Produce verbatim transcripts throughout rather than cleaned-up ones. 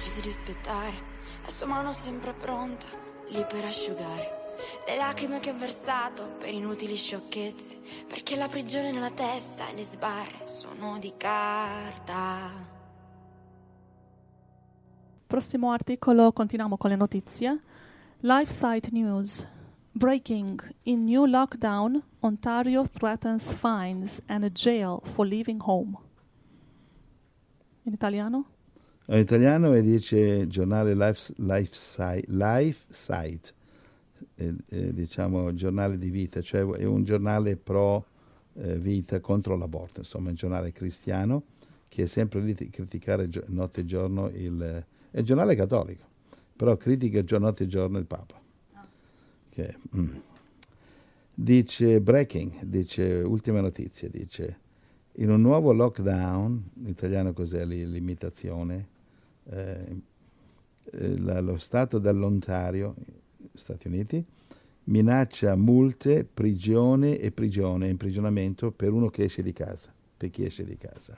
deciso di aspettare, la sua mano sempre pronta, lì per asciugare le lacrime che ho versato per inutili sciocchezze, perché la prigione nella testa e le sbarre sono di carta. Prossimo articolo, continuiamo con le notizie. LifeSite News. Breaking. In new lockdown, Ontario threatens fines and a jail for leaving home. In italiano? In italiano e dice giornale Life, LifeSite, LifeSite eh, eh, diciamo giornale di vita, cioè è un giornale pro eh, vita contro l'aborto, insomma un giornale cristiano che è sempre lì a criticare gio- notte e giorno il... è un giornale cattolico, però critica gio- notte e giorno il Papa. Che, mm. Dice breaking, dice ultima notizia, dice in un nuovo lockdown, in italiano cos'è l'imitazione, eh, eh, la, lo Stato dell'Ontario, Stati Uniti, minaccia multe, prigione e prigione, imprigionamento per uno che esce di casa, per chi esce di casa.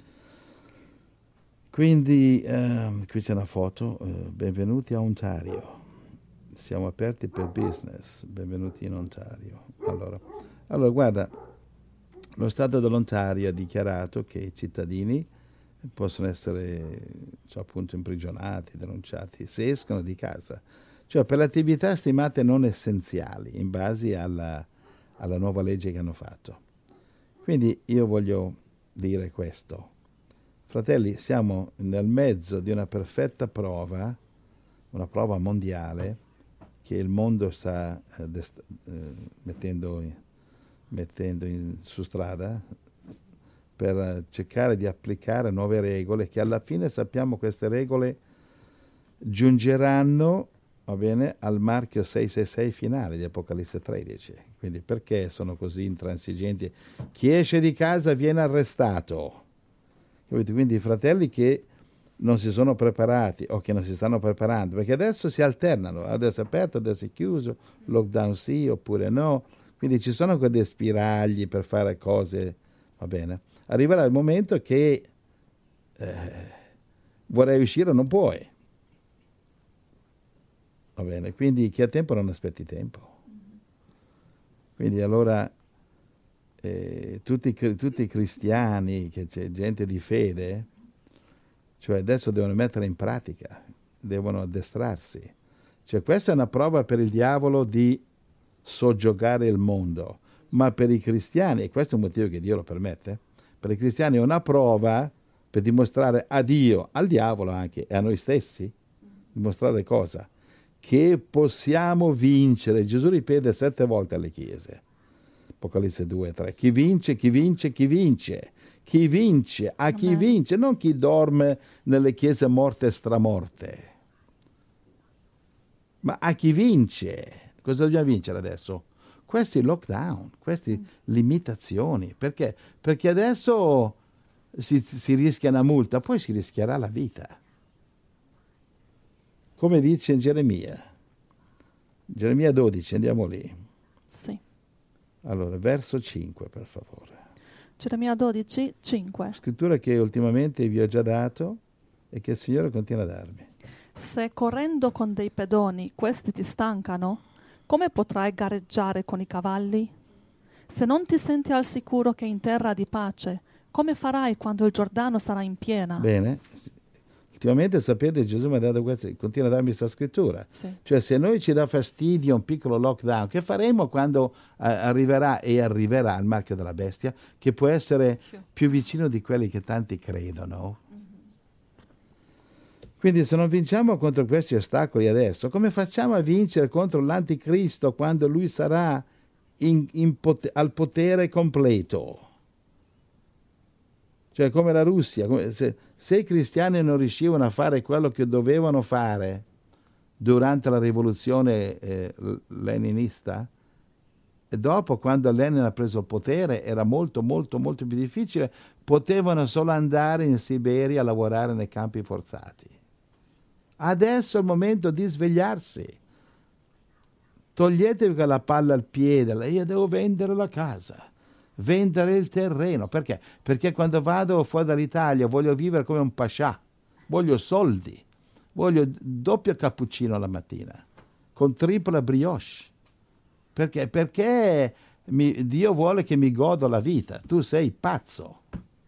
Quindi eh, qui c'è una foto, eh, benvenuti a Ontario. Siamo aperti per business, benvenuti in Ontario. Allora, allora, guarda, lo Stato dell'Ontario ha dichiarato che i cittadini possono essere cioè, appunto imprigionati, denunciati, se escono di casa, cioè per le attività stimate non essenziali, in base alla, alla nuova legge che hanno fatto. Quindi io voglio dire questo. Fratelli, siamo nel mezzo di una perfetta prova, una prova mondiale, che il mondo sta eh, dest- eh, mettendo, in, mettendo in, su strada per eh, cercare di applicare nuove regole che alla fine sappiamo queste regole giungeranno, va bene, al marchio sei sei sei finale di Apocalisse tredici. Quindi perché sono così intransigenti? Chi esce di casa viene arrestato. Capite? Quindi i fratelli che non si sono preparati o che non si stanno preparando, perché adesso si alternano, adesso è aperto, adesso è chiuso, lockdown sì oppure no, quindi ci sono quei spiragli per fare cose, va bene. Arriverà il momento che eh, vorrei uscire non puoi, va bene, quindi chi ha tempo non aspetti tempo. Quindi allora eh, tutti, tutti i cristiani, che c'è gente di fede, cioè adesso devono mettere in pratica, devono addestrarsi. Cioè questa è una prova per il diavolo di soggiogare il mondo, ma per i cristiani, e questo è un motivo che Dio lo permette, per i cristiani è una prova per dimostrare a Dio, al diavolo anche, e a noi stessi, dimostrare cosa? Che possiamo vincere. Gesù ripete sette volte alle chiese, Apocalisse due tre, chi vince, chi vince, chi vince. Chi vince, a chi Amen. vince, non chi dorme nelle chiese morte e stramorte, ma a chi vince. Cosa dobbiamo vincere adesso? Questi lockdown, queste mm. limitazioni. Perché? Perché adesso si, si rischia una multa, poi si rischierà la vita. Come dice in Geremia. Geremia dodici, andiamo lì. Sì. Allora, verso cinque, per favore. Geremia dodici, cinque. Scrittura che ultimamente vi ho già dato e che il Signore continua a darmi. Se correndo con dei pedoni questi ti stancano, come potrai gareggiare con i cavalli? Se non ti senti al sicuro che in terra di pace, come farai quando il Giordano sarà in piena? Bene. Ultimamente sapete Gesù mi ha dato questa, continua a darmi questa scrittura. Sì. Cioè se noi ci dà fastidio un piccolo lockdown, che faremo quando eh, arriverà e arriverà il marchio della bestia, che può essere più vicino di quelli che tanti credono? Mm-hmm. Quindi se non vinciamo contro questi ostacoli adesso, come facciamo a vincere contro l'anticristo quando lui sarà in, in pot- al potere completo? Cioè come la Russia, come se, se i cristiani non riuscivano a fare quello che dovevano fare durante la rivoluzione eh, leninista, e dopo quando Lenin ha preso il potere era molto molto molto più difficile, potevano solo andare in Siberia a lavorare nei campi forzati. Adesso è il momento di svegliarsi. Toglietevi quella palla al piede, io devo vendere la casa. Vendere il terreno, perché? Perché quando vado fuori dall'Italia voglio vivere come un pascià, voglio soldi, voglio doppio cappuccino alla mattina, con tripla brioche. Perché? Perché mi, Dio vuole che mi godo la vita. Tu sei pazzo.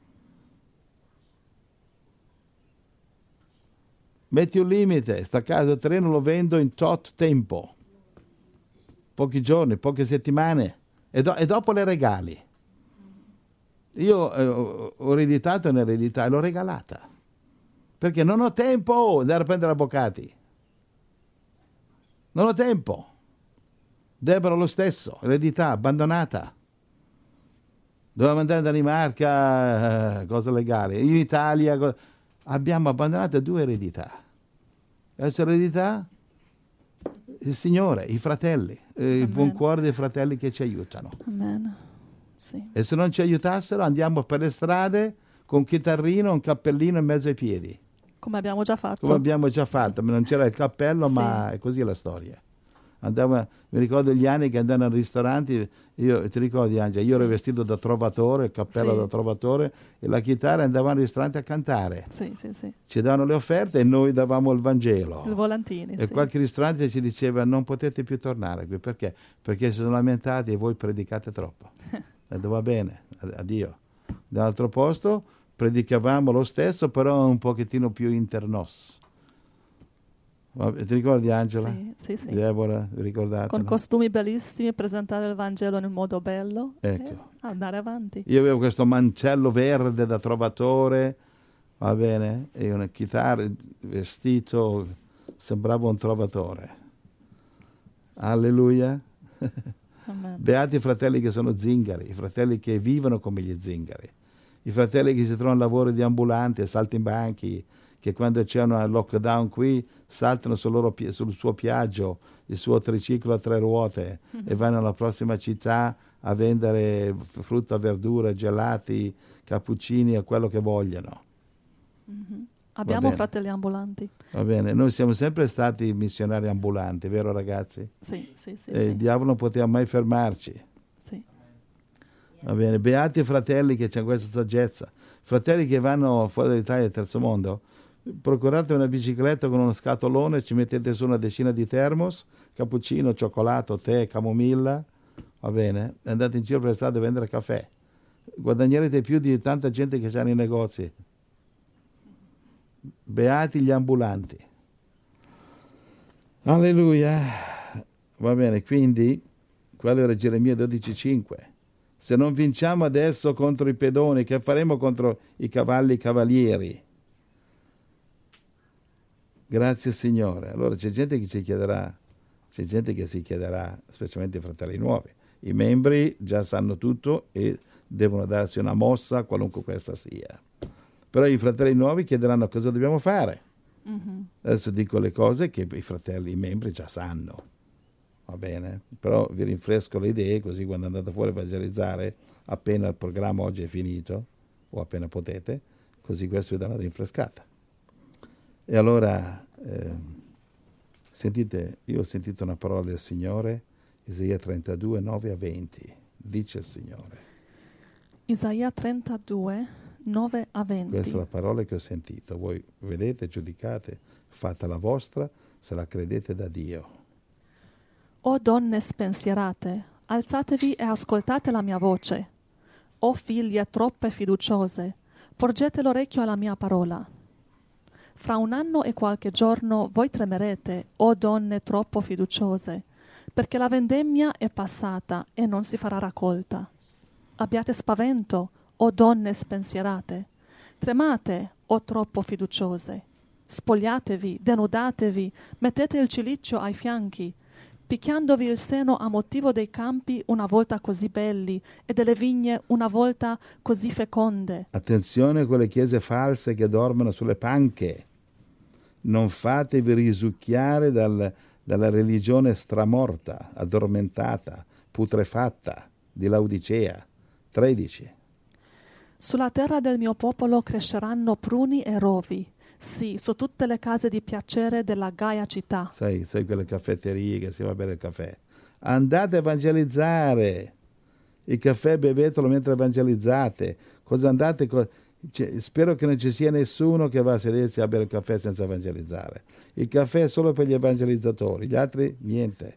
Metti un limite, sta casa, il terreno lo vendo in tot tempo. Pochi giorni, poche settimane. E, do, e dopo le regali. Io eh, ho ereditato un'eredità e l'ho regalata. Perché non ho tempo di andare a prendere avvocati. Non ho tempo. Deborah lo stesso, eredità, abbandonata. Dovevamo andare in Danimarca, eh, cosa legale. In Italia co- abbiamo abbandonato due eredità. Adesso eredità? Il Signore, i fratelli, eh, il buon cuore dei fratelli che ci aiutano. Amen. Sì. E se non ci aiutassero andiamo per le strade con un chitarrino, un cappellino in mezzo ai piedi. Come abbiamo già fatto. Come abbiamo già fatto, non c'era il cappello, sì. Ma è così la storia. Andavo, mi ricordo gli anni che andavo nei ristoranti, io, ti ricordi Angela, io sì. ero vestito da trovatore, il cappello sì. da trovatore e la chitarra, andavamo al ristorante a cantare. Sì, sì, sì. Ci davano le offerte e noi davamo il Vangelo. Il volantini, e sì. qualche ristorante ci diceva non potete più tornare qui, perché? Perché si sono lamentati e voi predicate troppo. E va bene, addio. Dall'altro posto predicavamo lo stesso, però un pochettino più internos. Ti ricordi Angela? Sì, sì, sì. Deborah, ricordate? Con no? costumi bellissimi, presentare il Vangelo in un modo bello ecco. e andare avanti. Io avevo questo mancello verde da trovatore, va bene, e una chitarra, vestito, sembrava un trovatore. Alleluia. Amen. Beati i fratelli che sono zingari, i fratelli che vivono come gli zingari, i fratelli che si trovano lavoro di ambulanti e saltimbanchi, che quando c'è un lockdown qui saltano sul, loro, sul suo piaggio, il suo triciclo a tre ruote mm-hmm. e vanno alla prossima città a vendere frutta, verdura, gelati, cappuccini e quello che vogliono. Mm-hmm. Abbiamo fratelli ambulanti. Va bene, noi siamo sempre stati missionari ambulanti, vero ragazzi? Sì, sì, sì. E sì. il diavolo non poteva mai fermarci. Sì. Va bene, beati i fratelli che hanno questa saggezza. Fratelli che vanno fuori dall'Italia del terzo mondo, procurate una bicicletta con uno scatolone, ci mettete su una decina di termos, cappuccino, cioccolato, tè, camomilla, va bene, andate in giro per le strade a vendere caffè. Guadagnerete più di tanta gente che c'ha nei negozi. Beati gli ambulanti. Alleluia. Va bene, quindi quello era Geremia dodici cinque. Se non vinciamo adesso contro i pedoni, che faremo contro i cavalli cavalieri? Grazie Signore. Allora c'è gente che ci chiederà, c'è gente che si chiederà, specialmente i fratelli nuovi. I membri già sanno tutto e devono darsi una mossa, qualunque questa sia. Però i fratelli nuovi chiederanno cosa dobbiamo fare. Mm-hmm. Adesso dico le cose che i fratelli, i membri già sanno. Va bene? Però vi rinfresco le idee, così quando andate fuori a evangelizzare, appena il programma oggi è finito, o appena potete, così questo vi dà una rinfrescata. E allora, eh, sentite, io ho sentito una parola del Signore, Isaia trentadue, nove a venti, dice il Signore. Isaia trentadue, nove a venti. Questa è la parola che ho sentito. Voi vedete, giudicate, fate la vostra, se la credete da Dio. O donne spensierate, alzatevi e ascoltate la mia voce. O figlie troppe fiduciose, porgete l'orecchio alla mia parola. Fra un anno e qualche giorno voi tremerete, o donne troppo fiduciose, perché la vendemmia è passata e non si farà raccolta. Abbiate spavento, o donne spensierate. Tremate, o troppo fiduciose. Spogliatevi, denudatevi, mettete il cilicio ai fianchi, picchiandovi il seno a motivo dei campi una volta così belli e delle vigne una volta così feconde. Attenzione con le chiese false che dormono sulle panche. Non fatevi risucchiare dal, dalla religione stramorta, addormentata, putrefatta di Laodicea. tredici. Sulla terra del mio popolo cresceranno pruni e rovi, sì, su tutte le case di piacere della gaia città. Sai, sai quelle caffetterie che si va a bere il caffè. Andate a evangelizzare. Il caffè bevetelo mentre evangelizzate. Cosa andate? Co- Cioè, spero che non ci sia nessuno che va a sedersi a bere il caffè senza evangelizzare. Il caffè è solo per gli evangelizzatori, gli altri niente.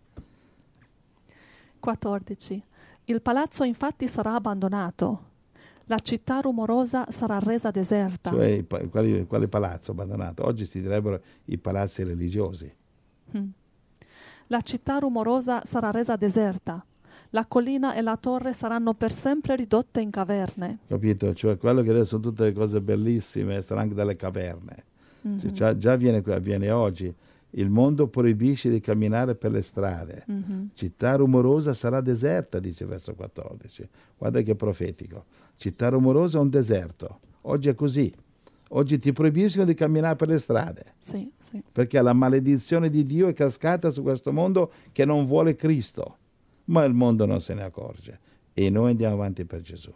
quattordici. Il palazzo infatti sarà abbandonato. La città rumorosa sarà resa deserta. Cioè, quale, quale palazzo abbandonato? Oggi si direbbero i palazzi religiosi. Mm. La città rumorosa sarà resa deserta. La collina e la torre saranno per sempre ridotte in caverne. Capito? Cioè, quello che adesso sono tutte le cose bellissime saranno anche delle caverne. Mm-hmm. Cioè, già, già avviene, avviene oggi. Il mondo proibisce di camminare per le strade. Mm-hmm. Città rumorosa sarà deserta, dice verso quattordici. Guarda che profetico. Città rumorosa è un deserto. Oggi è così. Oggi ti proibiscono di camminare per le strade. Sì, sì. Perché la maledizione di Dio è cascata su questo mondo che non vuole Cristo. Ma il mondo non se ne accorge. E noi andiamo avanti per Gesù.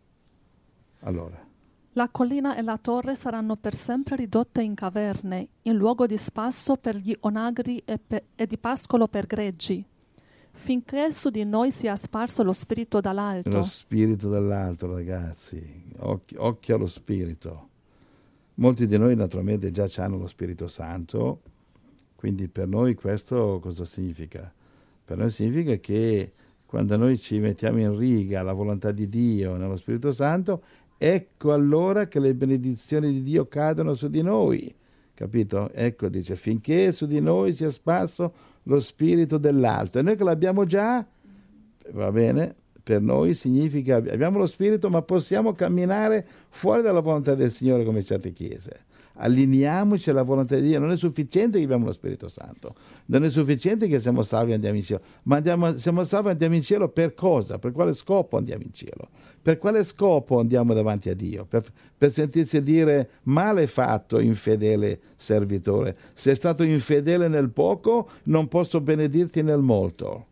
Allora. La collina e la torre saranno per sempre ridotte in caverne, in luogo di spasso per gli onagri e, pe- e di pascolo per greggi, finché su di noi sia sparso lo spirito dall'alto. Lo spirito dall'alto, ragazzi. Occhio, occhio allo spirito. Molti di noi naturalmente già hanno lo Spirito Santo, quindi per noi questo cosa significa? Per noi significa che quando noi ci mettiamo in riga la volontà di Dio nello Spirito Santo, ecco allora che le benedizioni di Dio cadono su di noi, capito? Ecco, dice, finché su di noi sia sparso lo Spirito dell'alto. E noi che l'abbiamo già, va bene, per noi significa, abbiamo lo Spirito, ma possiamo camminare fuori dalla volontà del Signore come certe chiese. Allineiamoci alla volontà di Dio. Non è sufficiente che abbiamo lo Spirito Santo, non è sufficiente che siamo salvi e andiamo in cielo, ma andiamo, siamo salvi e andiamo in cielo per cosa? Per quale scopo andiamo in cielo? Per quale scopo andiamo davanti a Dio? Per, per sentirsi dire male fatto, infedele servitore. Sei stato infedele nel poco, non posso benedirti nel molto.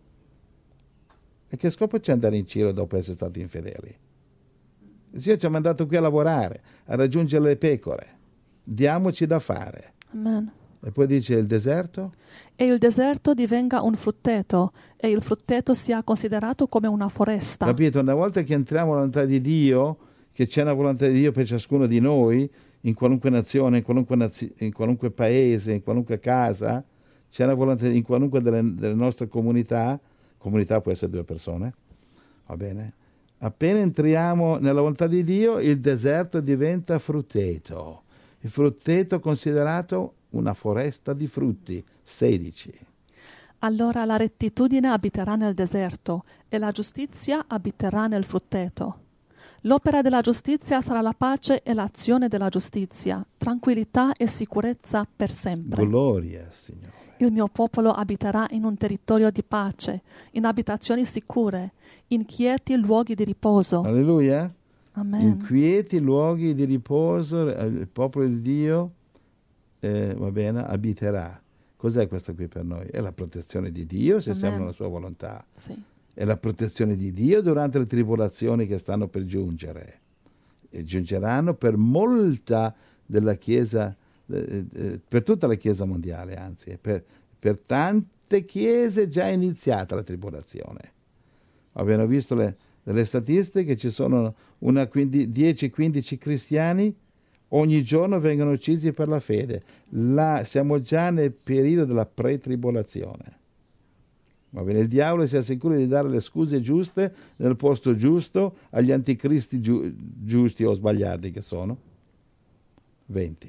E che scopo c'è andare in cielo dopo essere stati infedeli? Il Signore ci ha mandato qui a lavorare, a raggiungere le pecore. Diamoci da fare. Amen. E poi dice il deserto? E il deserto divenga un frutteto, e il frutteto sia considerato come una foresta. Capito? Una volta che entriamo nella volontà di Dio, che c'è una volontà di Dio per ciascuno di noi, in qualunque nazione, in qualunque, nazi- in qualunque paese, in qualunque casa, c'è una volontà in qualunque delle, delle nostre comunità, comunità può essere due persone, va bene? Appena entriamo nella volontà di Dio, il deserto diventa frutteto. Il frutteto considerato una foresta di frutti. sedici. Allora la rettitudine abiterà nel deserto e la giustizia abiterà nel frutteto. L'opera della giustizia sarà la pace e l'azione della giustizia, tranquillità e sicurezza per sempre. Gloria, Signore. Il mio popolo abiterà in un territorio di pace, in abitazioni sicure, in quieti luoghi di riposo. Alleluia. Amen. In quieti luoghi di riposo il popolo di Dio eh, va bene, abiterà. Cos'è questo qui per noi? È la protezione di Dio se Amen. siamo nella sua volontà. Sì. È la protezione di Dio durante le tribolazioni che stanno per giungere. E giungeranno per molta della Chiesa, eh, eh, per tutta la Chiesa mondiale, anzi, per, per tante chiese già è iniziata la tribolazione. Abbiamo visto le, delle statistiche, ci sono una dieci quindici cristiani ogni giorno vengono uccisi per la fede. Là siamo già nel periodo della pre-tribolazione. Va bene, il diavolo si assicura di dare le scuse giuste nel posto giusto agli anticristi giu- giusti o sbagliati che sono. venti.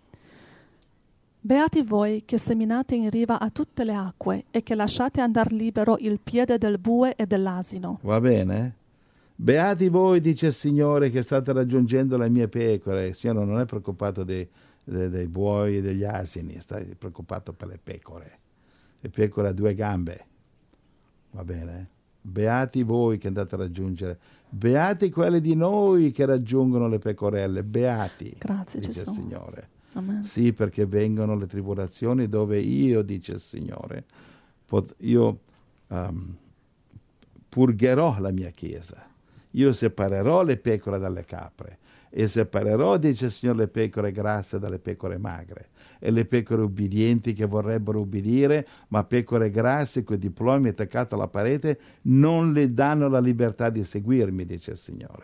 Beati voi che seminate in riva a tutte le acque e che lasciate andar libero il piede del bue e dell'asino. Va bene? Beati voi, dice il Signore, che state raggiungendo le mie pecore. Il Signore non è preoccupato dei, dei, dei buoi e degli asini, sta preoccupato per le pecore. Le pecore a due gambe. Va bene? Beati voi che andate a raggiungere. Beati quelli di noi che raggiungono le pecorelle. Beati, Grazie, dice Gesù. il Signore. Amen. Sì, perché vengono le tribolazioni dove io, dice il Signore, pot- io um, purgherò la mia Chiesa. Io separerò le pecore dalle capre e separerò, dice il Signore, le pecore grasse dalle pecore magre e le pecore ubbidienti che vorrebbero ubbidire, ma pecore grasse con i diplomi attaccati alla parete non le danno la libertà di seguirmi, dice il Signore.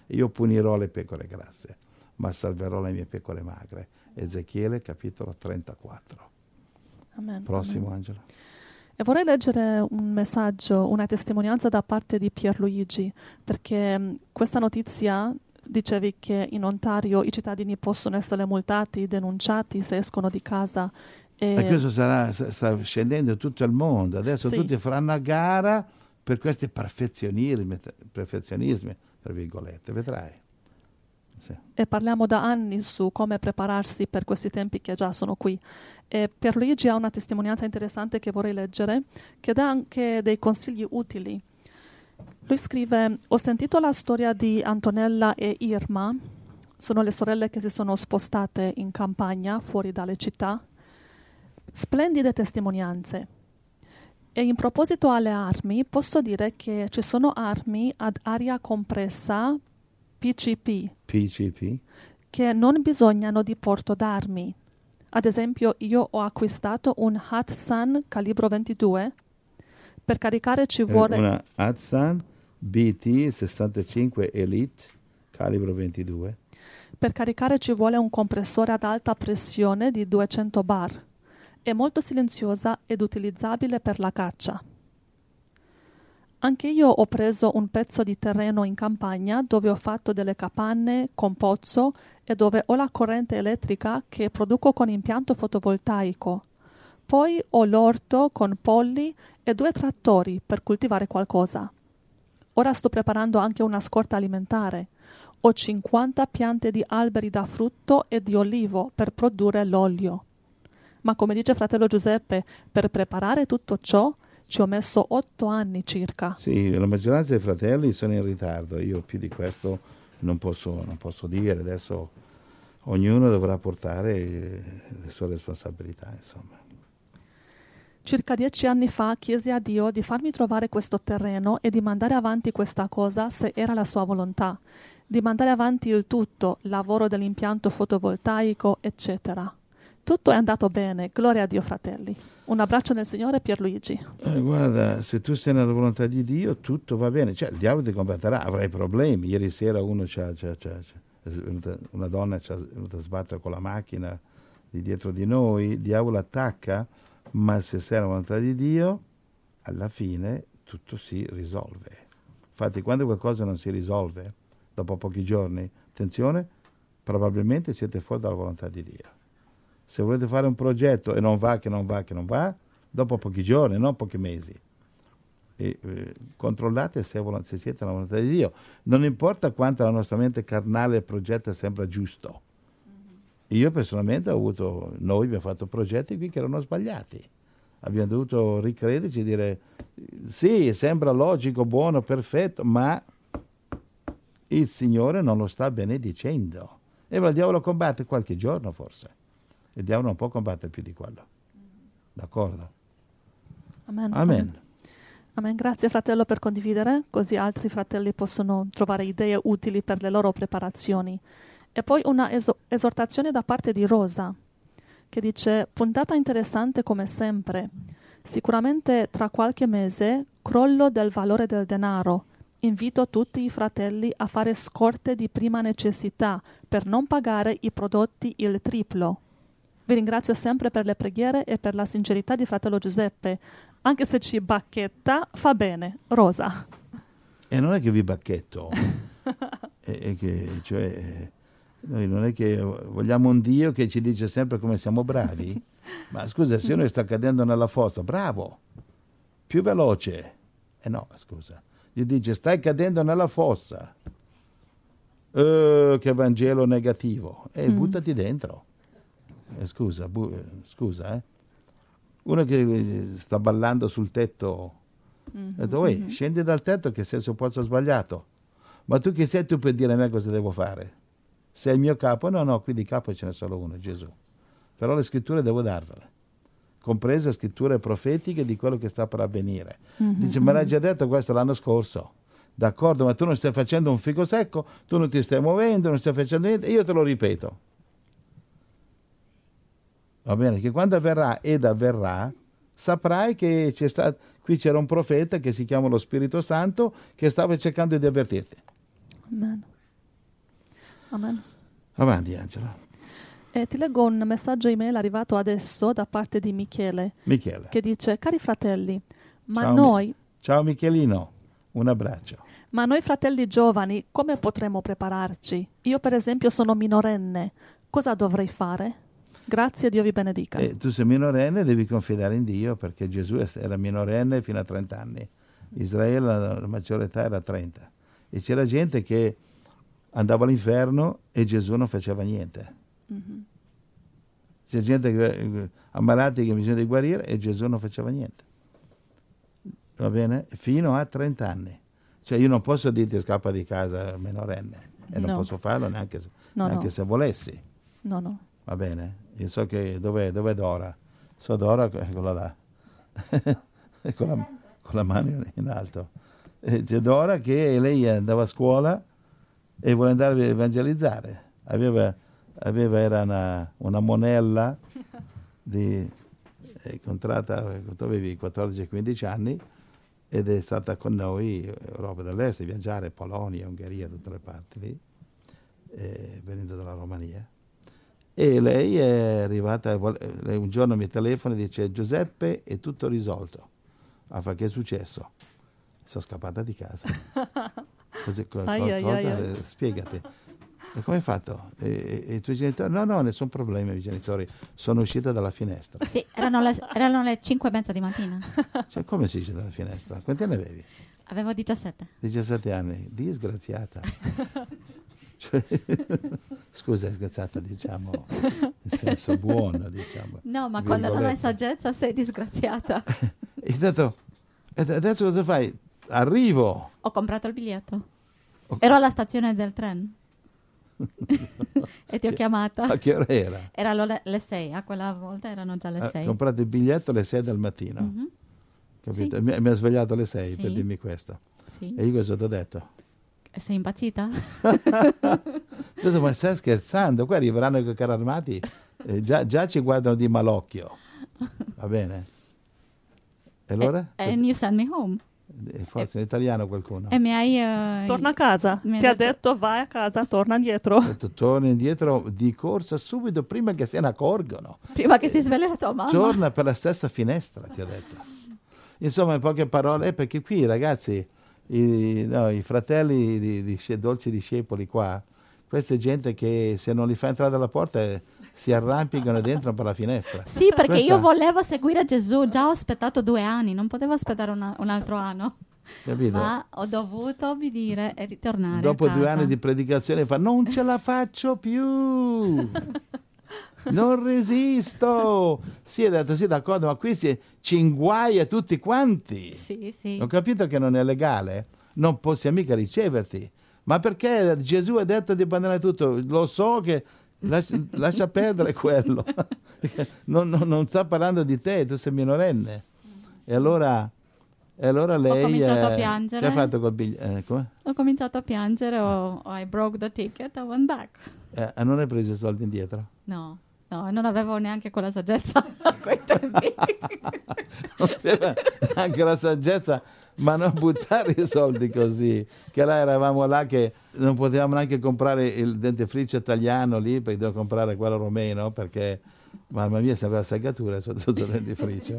io punirò le pecore grasse, ma salverò le mie pecore magre. Ezechiele capitolo trentaquattro. Amen. Prossimo, Amen. Angela. E vorrei leggere un messaggio, una testimonianza da parte di Pierluigi, perché mh, questa notizia, dicevi che in Ontario i cittadini possono essere multati, denunciati se escono di casa. E, E questo sarà, sta scendendo in tutto il mondo. Adesso Sì. tutti faranno a gara per questi perfezionismi, perfezionismi, tra virgolette, vedrai. Sì. e parliamo da anni su come prepararsi per questi tempi che già sono qui. E Pierluigi ha una testimonianza interessante che vorrei leggere, che dà anche dei consigli utili. Lui scrive: ho sentito la storia di Antonella e Irma, sono le sorelle che si sono spostate in campagna, fuori dalle città. Splendide testimonianze. E in proposito alle armi, posso dire che ci sono armi ad aria compressa P C P P C P? che non bisognano di porto d'armi. Ad esempio, io ho acquistato un Hudson calibro ventidue. Per caricare ci vuole... Una Hudson B T sessantacinque Elite calibro ventidue. Per caricare ci vuole un compressore ad alta pressione di duecento bar. È molto silenziosa ed utilizzabile per la caccia. Anche io ho preso un pezzo di terreno in campagna dove ho fatto delle capanne con pozzo e dove ho la corrente elettrica che produco con impianto fotovoltaico. Poi ho l'orto con polli e due trattori per coltivare qualcosa. Ora sto preparando anche una scorta alimentare. Ho cinquanta piante di alberi da frutto e di olivo per produrre l'olio. Ma come dice fratello Giuseppe, per preparare tutto ciò ci ho messo otto anni circa. Sì, la maggioranza dei fratelli sono in ritardo. Io più di questo non posso, non posso dire. Adesso ognuno dovrà portare le sue responsabilità, insomma. Circa dieci anni fa chiesi a Dio di farmi trovare questo terreno e di mandare avanti questa cosa se era la sua volontà, di mandare avanti il tutto, lavoro dell'impianto fotovoltaico, eccetera. Tutto è andato bene, gloria a Dio, fratelli. Un abbraccio nel Signore, Pierluigi. Eh, guarda, se tu sei nella volontà di Dio, tutto va bene. Cioè, il diavolo ti combatterà, avrai problemi. Ieri sera uno c'ha, c'ha, c'ha, c'ha, è venuta, una donna ci è venuta a sbattere con la macchina di dietro di noi, il diavolo attacca, ma se sei nella volontà di Dio, alla fine tutto si risolve. Infatti, quando qualcosa non si risolve, dopo pochi giorni, attenzione, probabilmente siete fuori dalla volontà di Dio. Se volete fare un progetto e non va, che non va, che non va, dopo pochi giorni, non pochi mesi, e, eh, controllate se, vol- se siete nella volontà di Dio. Non importa quanto la nostra mente carnale progetta sembra giusto. Mm-hmm. Io personalmente ho avuto, noi abbiamo fatto progetti qui che erano sbagliati. Abbiamo dovuto ricrederci e dire, sì, sembra logico, buono, perfetto, ma il Signore non lo sta benedicendo. E il diavolo combatte qualche giorno forse. Il diavolo non può combattere più di quello. D'accordo? Amen. Amen. Amen. Amen. Grazie fratello per condividere, così altri fratelli possono trovare idee utili per le loro preparazioni. E poi una es- esortazione da parte di Rosa, che dice: puntata interessante come sempre. Sicuramente tra qualche mese crollo del valore del denaro. Invito tutti i fratelli a fare scorte di prima necessità per non pagare i prodotti il triplo. Vi ringrazio sempre per le preghiere e per la sincerità di fratello Giuseppe. Anche se ci bacchetta, fa bene. Rosa. E non è che vi bacchetto. è, è che, cioè, noi non è che vogliamo un Dio che ci dice sempre come siamo bravi. Ma scusa, se uno sta cadendo nella fossa, bravo, più veloce. Eh no, scusa. Gli dice, stai cadendo nella fossa. Uh, che Vangelo negativo. E mm. buttati dentro. Eh, scusa, bu- scusa, eh. Uno che sta ballando sul tetto, mm-hmm. ha detto, uè, scendi dal tetto che sei su un posto sbagliato. Ma tu chi sei tu per dire a me cosa devo fare? Sei il mio capo? No, no, qui di capo ce n'è solo uno, Gesù. Però le scritture devo darvele, comprese scritture profetiche di quello che sta per avvenire. Mm-hmm. Dice, me l'hai già detto questo l'anno scorso. D'accordo, ma tu non stai facendo un fico secco, tu non ti stai muovendo, non stai facendo niente, io te lo ripeto. Va bene, che quando avverrà ed avverrà, saprai che c'è stato, qui c'era un profeta che si chiama lo Spirito Santo che stava cercando di avvertirti. Amen. Amen. Avanti, Angela. E ti leggo un messaggio email arrivato adesso da parte di Michele, Michele. che dice: cari fratelli, ma Ciao, noi, Mi- Ciao Michelino, un abbraccio. ma noi fratelli giovani come potremo prepararci? Io per esempio sono minorenne, cosa dovrei fare? Grazie, Dio vi benedica. E tu sei minorenne, devi confidare in Dio, perché Gesù era minorenne fino a trenta anni. Israele la maggiore età era trenta. E c'era gente che andava all'inferno e Gesù non faceva niente. Mhm. C'è gente che ammalati che bisogna di guarire e Gesù non faceva niente. Va bene? Fino a trenta anni. Cioè io non posso dirti scappa di casa minorenne e non No. posso farlo neanche, se, No, neanche no. se volessi. No, no. Va bene? Io so che dov'è, dov'è Dora? So Dora, eccola là. con, la, con la mano in alto. E c'è Dora che lei andava a scuola e vuole andare a evangelizzare. Aveva, aveva era una, una monella di è incontrata quando tu avevi quattordici quindici anni ed è stata con noi, roba dall'est, viaggiare, Polonia, Ungheria, tutte le parti lì, eh, venendo dalla Romania. E lei è arrivata, lei un giorno mi telefona e dice: Giuseppe, è tutto risolto. Ah, fa, che è successo? Sono scappata di casa. Così, co- Ai, co- ai, cosa? ai, ai. Eh, Spiegati. E come hai fatto? E, e, e i tuoi genitori? No, no, nessun problema, i miei genitori. Sono uscita dalla finestra. Sì, erano le, erano le cinque e mezza di mattina. Cioè, come si esce dalla finestra? Quanti anni avevi? Avevo diciassette. diciassette anni. Disgraziata. Cioè, scusa, è sgraziata, diciamo, in senso buono, diciamo. No, ma quando non hai virgolette. saggezza sei disgraziata. E ho detto, "E adesso cosa fai? Arrivo. Ho comprato il biglietto. Ero alla stazione del treno. E ti ho chiamata. A che ora era? Erano le, le sei, a quella volta erano già le Ha sei. comprato il biglietto alle sei del mattino. Mhm. Capito? Sì. Mi, mi ha svegliato alle sei Sì. per dirmi questo. Sì. E io cosa ti ho detto? Sei impazzita? Ho detto, ma stai scherzando? Qua arriveranno con i carri armati, eh, già, già ci guardano di malocchio. Va bene? E allora? And you send me home. Eh, Forse in italiano qualcuno. E mi hai... eh, Torna a casa. mi hai Ti ha detto- detto vai a casa, torna indietro. Ho detto, torna indietro di corsa subito prima che se ne accorgono. Prima che si svegli la tua mamma. Torna per la stessa finestra, ti ho detto. Insomma, in poche parole, eh, perché qui ragazzi, i, no, i fratelli di, di sce- dolci discepoli qua, questa è gente che se non li fa entrare dalla porta eh, si arrampicano dentro per la finestra. Sì, perché Questa- io volevo seguire Gesù, già ho aspettato due anni, non potevo aspettare una- un altro anno. Capito? Ma ho dovuto obbedire e ritornare Dopo a casa. due anni di predicazione fa, non ce la faccio più, non resisto. Sì, ho detto, sì, d'accordo, ma qui si, ci inguaia tutti quanti. Sì, sì. Ho capito che non è legale, non possiamo mica riceverti. Ma perché Gesù ha detto di abbandonare tutto? Lo so che lascia, lascia perdere quello. non, non, non sta parlando di te, tu sei minorenne. E allora, e allora lei... cominciato a eh, piangere. Che ha fatto col biglietto? Eh, come? Ho cominciato a piangere, ho, I broke the ticket, I went back. Eh, non hai preso i soldi indietro? No, no, non avevo neanche quella saggezza a quei tempi. Non aveva anche la saggezza, ma non buttare i soldi così, che là eravamo là che non potevamo neanche comprare il dentifricio italiano lì, perché dovevo comprare quello romeno, perché mamma mia sembrava seggatura sotto il dentifricio.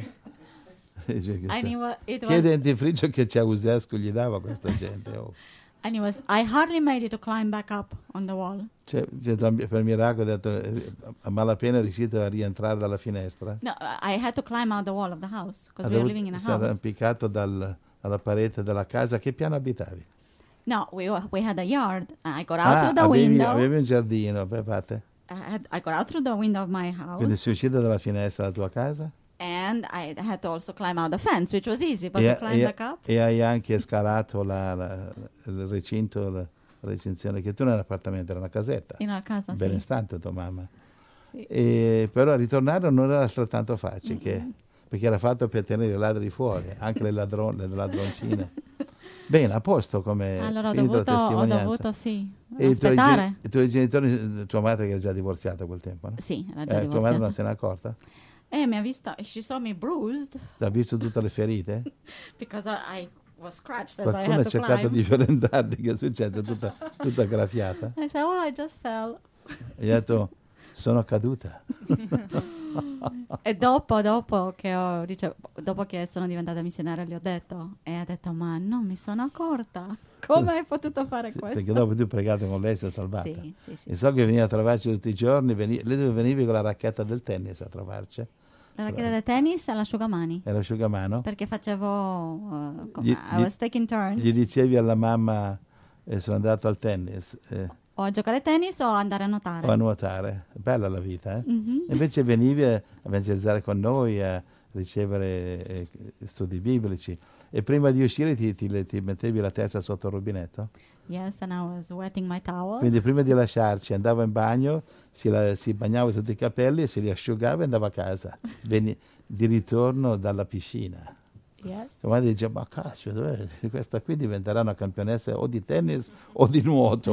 Dice, I knew what it che was, dentifricio che Ceausescu gli dava a questa gente? Oh. and it was, I hardly made it to climb back up on the wall. Cioè, cioè, per miracolo ho detto, eh, a malapena è riuscito a rientrare dalla finestra. No, I had to climb out the wall of the house, because Ha we were dovuto- living in a si era house. impiccato dal, dalla parete della casa. Che piano abitavi? No, we, were- we had a yard. I got out Ah, through the avevi, window. avevi un giardino, beh, I, had, I got out through the window of my quindi house. sei uscita dalla finestra della tua casa And I had to also climb out the fence, which was easy, but e, to climb e- back up. e hai anche scalato la, la- il recinto, la, la recinzione, che tu non era un appartamento, era una casetta, In una casa, sì. benestante tua mamma. Sì. E, però ritornare non era altrettanto facile, che- perché era fatto per tenere i ladri fuori, anche le, ladrone, le ladroncine. Bene, a posto come Allora ho finita la dovuto, ho testimonianza. dovuto, sì, E i tuoi, aspettare. gen- i tuoi genitori, tua madre che era già divorziata a quel tempo, no? Sì, era già Eh, tua madre non divorziata. se n'è accorta? E mi ha vista, she saw me bruised Ha visto tutte le ferite? because I, was scratched as I Qualcuno had ha to cercato climb. di violentarti, che è successo? Tutta, tutta graffiata. I said, oh, I just fell. E hai detto, sono caduta. E dopo, dopo che ho, dice, dopo che sono diventata missionaria, gli ho detto, e ha detto, ma non mi sono accorta. Come hai potuto fare Sì, questo? perché dopo tu hai pregato con lei, sei salvata. Sì, sì, sì. E so che veniva a trovarci tutti i giorni, veni, lei dove venivi con la racchetta del tennis a trovarci. La racchetta da tennis all'asciugamani. Era asciugamano. Perché facevo, uh, com- Gli- I gli- was taking turns. Gli dicevi alla mamma, eh, sono andato al tennis, eh, O a giocare a tennis o andare a nuotare. o a nuotare. Bella la vita, eh? Mhm. Invece venivi a evangelizzare con noi, a ricevere eh, studi biblici. E prima di uscire ti, ti, ti mettevi la testa sotto il rubinetto? Yes, and I was wetting my towel. Quindi prima di lasciarci andava in bagno, si, la, si bagnava tutti i capelli, si li asciugava e andava a casa. Veni di ritorno dalla piscina. Yes. La madre dice, ma caspita, dov'è? Questa qui diventerà una campionessa o di tennis o di nuoto.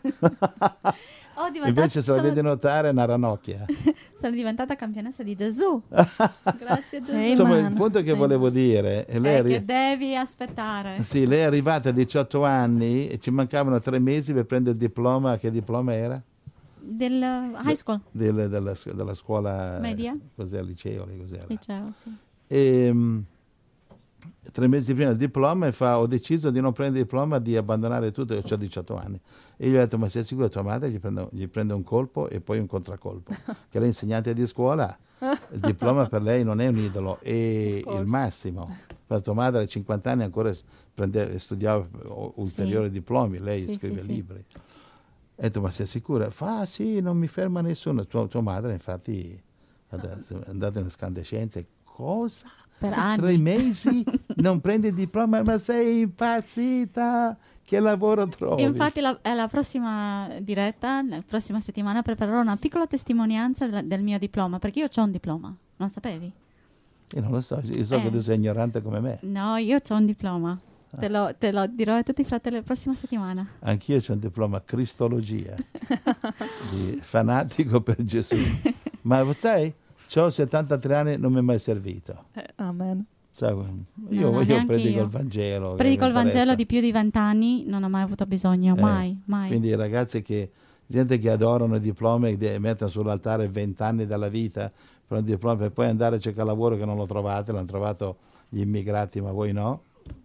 Ho diventata, Invece se la sono, vedi nuotare è una ranocchia. sono diventata campionessa di Gesù. Grazie Gesù. Amen. Insomma, il punto che volevo dire, e lei, È è arri- che devi aspettare. sì, lei è arrivata a diciotto anni e ci mancavano tre mesi per prendere il diploma. Che diploma era? Del uh, high school, Del- della, scu- della scuola Media? Cos'era, liceo, lì, cos'era? liceo, sì. E, mh, tre mesi prima del diploma e fa, ho deciso di non prendere il diploma, di abbandonare tutto, io ho diciotto anni. E gli ho detto, ma sei sicuro tua madre? Gli prende, gli prende un colpo e poi un contraccolpo. Che lei è insegnante di scuola, il diploma per lei non è un idolo, è il massimo. Per tua madre a cinquanta anni ancora prende, studiava ulteriori Sì. diplomi, lei Sì, scrive sì, sì. libri. Ho detto, ma sei sicura? Fa, ah, sì, non mi ferma nessuno. Tua, tua madre infatti è andata in escandescenza. Cosa? Per Tre anni. mesi non prendi il diploma, ma sei impazzita, che lavoro trovi? Infatti la, alla prossima diretta, la prossima settimana, preparerò una piccola testimonianza del, del mio diploma, perché io ho un diploma, non sapevi? Io non lo so, io so Eh. che tu sei ignorante come me. No, io ho un diploma, te lo, te lo dirò a tutti i fratelli la prossima settimana. Anch'io ho un diploma Cristologia, di fanatico per Gesù. Ma sai, ho settantatré anni, non mi è mai servito. Eh, amen. Sai, io, No, no, io neanche predico io. il Vangelo. che Predico mi il Vangelo interessa. di più di vent'anni, non ho mai avuto bisogno, Eh, mai, mai. Quindi ragazzi che, gente che adorano i diplomi e mettono sull'altare vent'anni dalla vita per un diploma per poi andare a cercare lavoro che non lo trovate, l'hanno trovato gli immigrati ma voi no.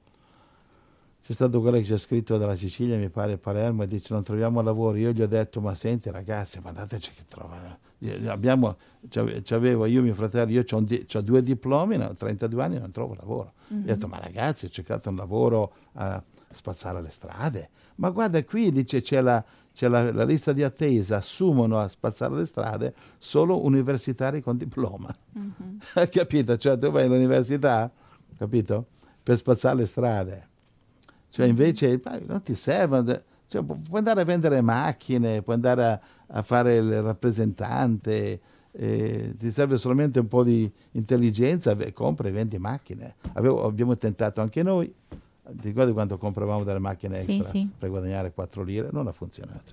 C'è stato quello che c'è scritto dalla Sicilia, mi pare Palermo, e dice non troviamo lavoro. Io gli ho detto, ma senti ragazzi, ma andateci che trovare. Abbiamo, c'avevo io e mio fratello, io ho di, due diplomi, ho trentadue anni e non trovo lavoro. Mm-hmm. Gli ho detto, ma ragazzi, ho cercato un lavoro a spazzare le strade. Ma guarda qui, dice, c'è la, c'è la, la lista di attesa, assumono a spazzare le strade solo universitari con diploma. Mm-hmm. Hai capito? Cioè tu vai all'università, capito? Per spazzare le strade. Cioè invece non ti servono, cioè, puoi andare a vendere macchine, puoi andare a, a fare il rappresentante, eh, ti serve solamente un po' di intelligenza, compra e vendi macchine. Avevo, abbiamo tentato anche noi, ti ricordi quando compravamo delle macchine Sì, extra sì. per guadagnare quattro lire? Non ha funzionato.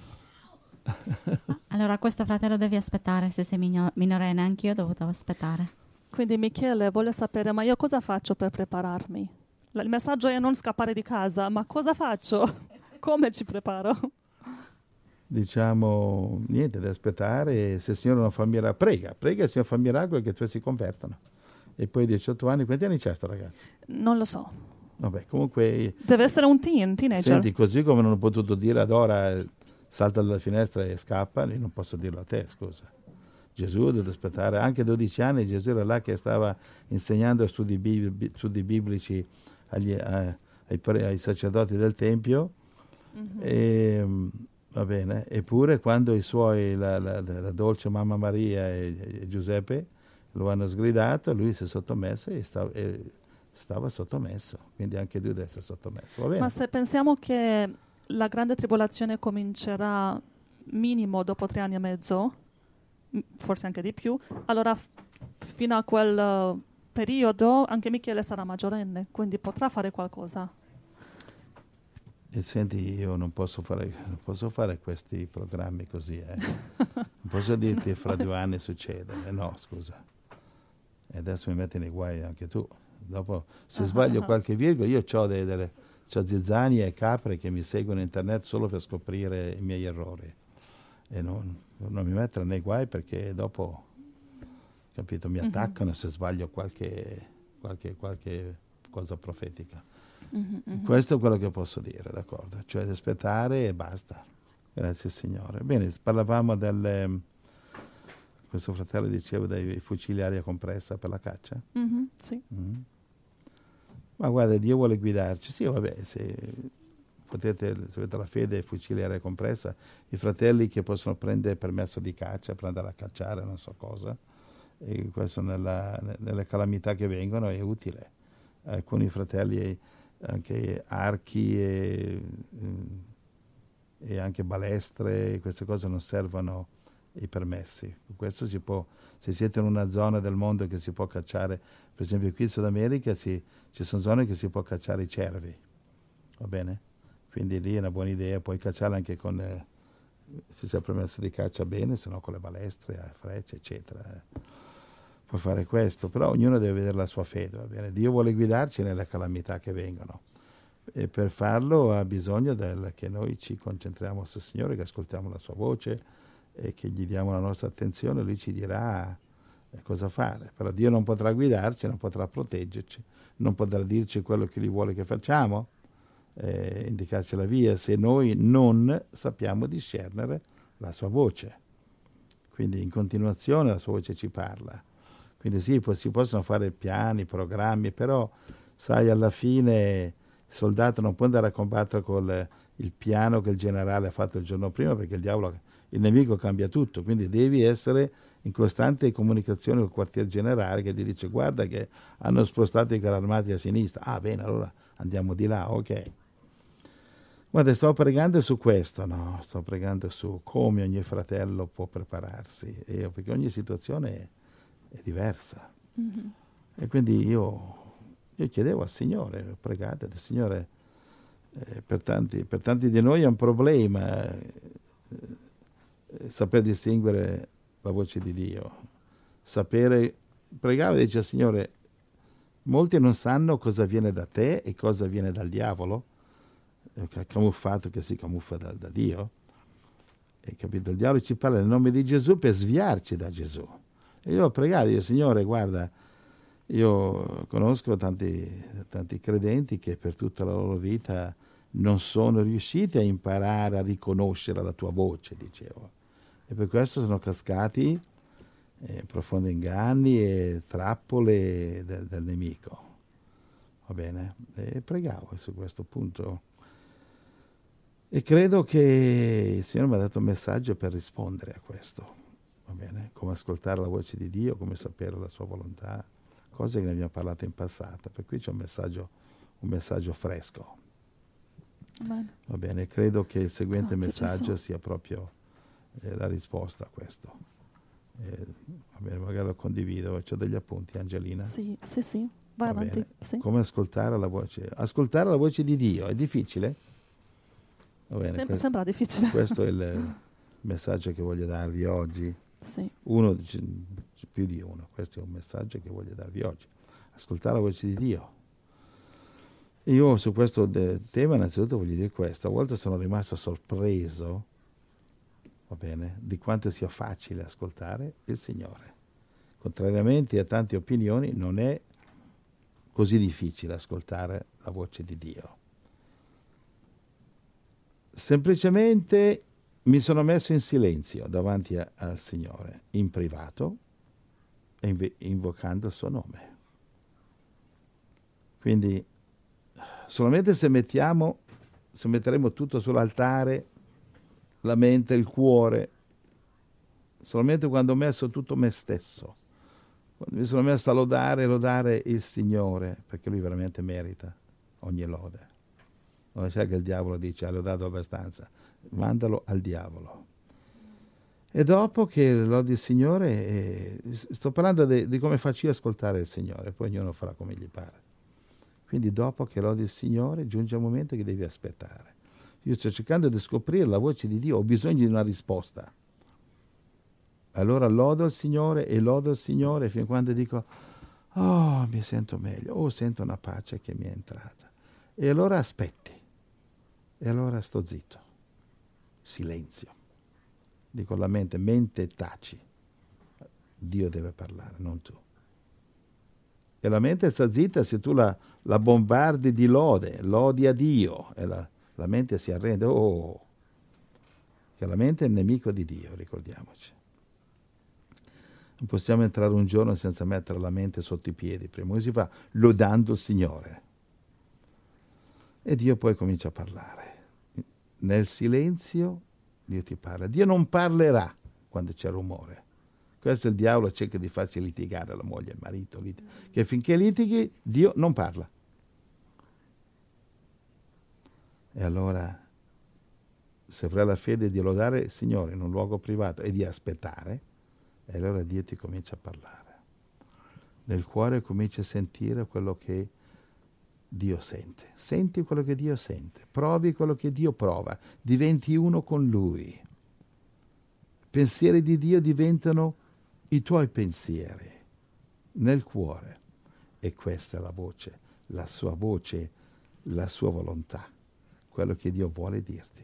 Allora questo fratello devi aspettare, se sei minor- minorenne, anch'io ho dovuto aspettare. Quindi Michele vuole sapere, ma io cosa faccio per prepararmi? Il messaggio è non scappare di casa, ma cosa faccio? Come ci preparo? Diciamo, niente, da aspettare, se il Signore non fa miracolo, prega, prega il Signore fa miracolo che tu si convertano. E poi diciotto anni, quanti anni c'è sto ragazzo? Non lo so. Vabbè, comunque... Deve essere un teen, teenager. Senti, così come non ho potuto dire ad ora, salta dalla finestra e scappa, io non posso dirlo a te, scusa. Gesù deve aspettare, anche dodici anni, Gesù era là che stava insegnando studi, bib- studi biblici agli, a, ai, ai sacerdoti del Tempio, mm-hmm. e, va bene, eppure quando i suoi, la, la, la dolce mamma Maria e, e Giuseppe lo hanno sgridato, lui si è sottomesso e stava, e stava sottomesso, quindi anche lui deve essere sottomesso. Va bene? Ma se pensiamo che la grande tribolazione comincerà minimo dopo tre anni e mezzo, forse anche di più, allora f- fino a quel uh, periodo anche Michele sarà maggiorenne, quindi potrà fare qualcosa. E senti, io non posso fare, non posso fare questi programmi così, eh. Non posso dirti fra due anni succede, eh, no, scusa. E adesso mi metti nei guai anche tu. Dopo, se sbaglio qualche virgola, io ho delle c'ho zizzanie e capre che mi seguono in internet solo per scoprire i miei errori. E non, non mi mettere nei guai perché dopo, capito, mi attaccano mm-hmm. se sbaglio qualche, qualche, qualche cosa profetica. Mm-hmm. Questo è quello che posso dire, d'accordo? Cioè aspettare e basta. Grazie Signore. Bene, parlavamo del... Questo fratello diceva dei fucili aria compressa per la caccia? Mm-hmm, sì. Mm. Ma guarda, Dio vuole guidarci. Sì, vabbè, se potete, se avete la fede e fucili aria compressa, i fratelli che possono prendere permesso di caccia per andare a cacciare, non so cosa, e questo nella, nelle calamità che vengono è utile. Alcuni fratelli anche archi e, e anche balestre, queste cose non servono i permessi. Questo si può, se siete in una zona del mondo che si può cacciare, per esempio qui in Sud America si, ci sono zone che si può cacciare i cervi, va bene? Quindi lì è una buona idea, puoi cacciarla anche con, eh, se si è permesso di caccia bene, se no con le balestre, frecce, eccetera. Eh. Puoi fare questo, però ognuno deve vedere la sua fede, va bene? Dio vuole guidarci nelle calamità che vengono e per farlo ha bisogno del, che noi ci concentriamo sul Signore, che ascoltiamo la sua voce e che gli diamo la nostra attenzione, lui ci dirà eh, cosa fare. Però Dio non potrà guidarci, non potrà proteggerci, non potrà dirci quello che lui vuole che facciamo, eh, indicarci la via, se noi non sappiamo discernere la sua voce. Quindi in continuazione la sua voce ci parla. Quindi sì, poi si possono fare piani, programmi, però sai, alla fine il soldato non può andare a combattere con il piano che il generale ha fatto il giorno prima, perché il diavolo, il nemico cambia tutto, quindi devi essere in costante comunicazione con il quartier generale che ti dice guarda che hanno spostato i carri armati a sinistra, ah bene, allora andiamo di là, ok. Guarda, sto pregando su questo, no? Sto pregando su come ogni fratello può prepararsi, e perché ogni situazione è, è diversa. Mm-hmm. E quindi io, io chiedevo al Signore, pregate, del Signore, eh, per, tanti, per tanti di noi è un problema eh, saper distinguere la voce di Dio, sapere, pregavo e dice Signore, molti non sanno cosa viene da te e cosa viene dal diavolo, camuffato che si camuffa da, da Dio, e capito? Il diavolo ci parla nel nome di Gesù per sviarci da Gesù. E io ho pregato, io Signore guarda, io conosco tanti, tanti credenti che per tutta la loro vita non sono riusciti a imparare a riconoscere la tua voce, dicevo, e per questo sono cascati eh, profondi inganni e trappole del, del nemico, va bene? E pregavo su questo punto e credo che il Signore mi ha dato un messaggio per rispondere a questo, va bene? Come ascoltare la voce di Dio, come sapere la sua volontà, cose che ne abbiamo parlato in passato, per cui c'è un messaggio, un messaggio fresco. Bene. Va bene, credo che il seguente Grazie, messaggio Gesù. sia proprio eh, la risposta a questo. Eh, va bene, magari lo condivido, c'ho degli appunti, Angelina. Sì, sì, sì, vai Va avanti. Sì. Come ascoltare la voce? Ascoltare la voce di Dio è difficile? Va bene, Sem- questo, sembra difficile. questo è il messaggio che voglio darvi oggi. Sì. Uno, più di uno, questo è un messaggio che voglio darvi oggi. Ascoltare la voce di Dio. Io su questo de- tema innanzitutto voglio dire questo, a volte sono rimasto sorpreso, va bene, di quanto sia facile ascoltare il Signore. Contrariamente a tante opinioni non è così difficile ascoltare la voce di Dio. Semplicemente mi sono messo in silenzio davanti a, al Signore, in privato, e inv- invocando il suo nome. Quindi solamente se mettiamo, se metteremo tutto sull'altare, la mente, il cuore, solamente quando ho messo tutto me stesso, quando mi sono messo a lodare, lodare il Signore, perché Lui veramente merita ogni lode. Non c'è che il diavolo dice, hai lodato abbastanza, mandalo al diavolo. E dopo che lodi il Signore, eh, sto parlando di, di come faccio io ascoltare il Signore, poi ognuno farà come gli pare. Quindi dopo che lodi il Signore giunge il momento che devi aspettare. Io sto cercando di scoprire la voce di Dio, ho bisogno di una risposta. Allora lodo il Signore e lodo il Signore fin quando dico, Oh, mi sento meglio, oh, sento una pace che mi è entrata. E allora aspetti, e allora sto zitto, silenzio. Dico alla mente, mente taci, Dio deve parlare, non tu. E la mente sta zitta se tu la, la bombardi di lode, lodi a Dio, e la, la mente si arrende. Oh, che la mente è il nemico di Dio, ricordiamoci. Non possiamo entrare un giorno senza mettere la mente sotto i piedi. Prima come si fa? Lodando il Signore. E Dio poi comincia a parlare. Nel silenzio Dio ti parla. Dio non parlerà quando c'è rumore. Questo il diavolo cerca di farci litigare la moglie, il marito. Lit- che finché litighi Dio non parla. E allora, se avrai la fede di lodare il Signore in un luogo privato e di aspettare, e allora Dio ti comincia a parlare. Nel cuore cominci a sentire quello che Dio sente. Senti quello che Dio sente. Provi quello che Dio prova. Diventi uno con Lui. I pensieri di Dio diventano i tuoi pensieri nel cuore. E questa è la voce, la sua voce, la sua volontà. Quello che Dio vuole dirti.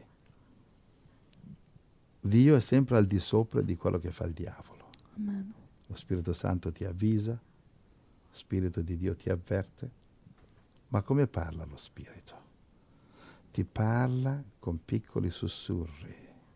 Dio è sempre al di sopra di quello che fa il diavolo. Amen. Lo Spirito Santo ti avvisa, lo Spirito di Dio ti avverte. Ma come parla lo Spirito? Ti parla con piccoli sussurri.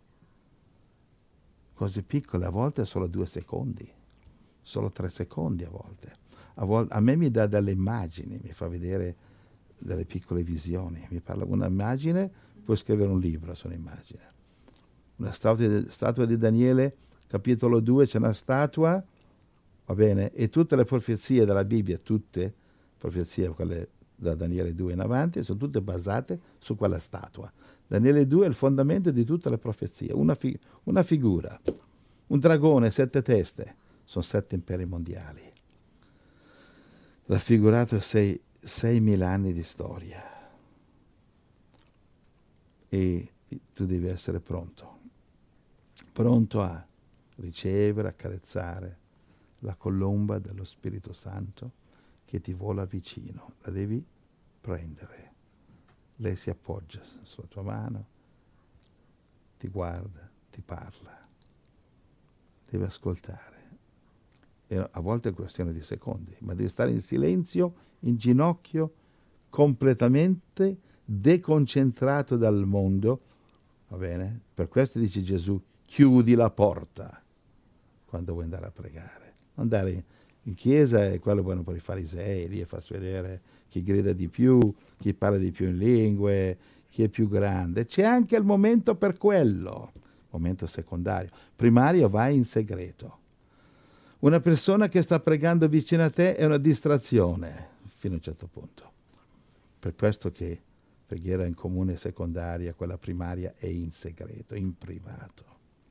Cose piccole, a volte solo due secondi, solo tre secondi a volte. A, vol- a me mi dà delle immagini, mi fa vedere delle piccole visioni. Mi parla un'immagine, puoi scrivere un libro su un'immagine. Una statua di, statua di Daniele, capitolo due, c'è una statua, va bene, e tutte le profezie della Bibbia, tutte profezie, quelle da Daniele due in avanti, sono tutte basate su quella statua. Daniele due è il fondamento di tutte le profezie, una, fi- una figura, un dragone, sette teste, sono sette imperi mondiali. Raffigurato sei, seimila anni di storia. E tu devi essere pronto, pronto a ricevere, accarezzare la colomba dello Spirito Santo che ti vola vicino. La devi prendere. Lei si appoggia sulla tua mano, ti guarda, ti parla. Devi ascoltare. E a volte è questione di secondi, ma devi stare in silenzio, in ginocchio, completamente deconcentrato dal mondo. Va bene? Per questo dice Gesù, chiudi la porta quando vuoi andare a pregare. Andare in chiesa è quello buono per i farisei, lì e farsi vedere chi grida di più, chi parla di più in lingue, chi è più grande. C'è anche il momento per quello, momento secondario. Primario vai in segreto. Una persona che sta pregando vicino a te è una distrazione, fino a un certo punto. Per questo che preghiera in comune secondaria, quella primaria è in segreto, in privato.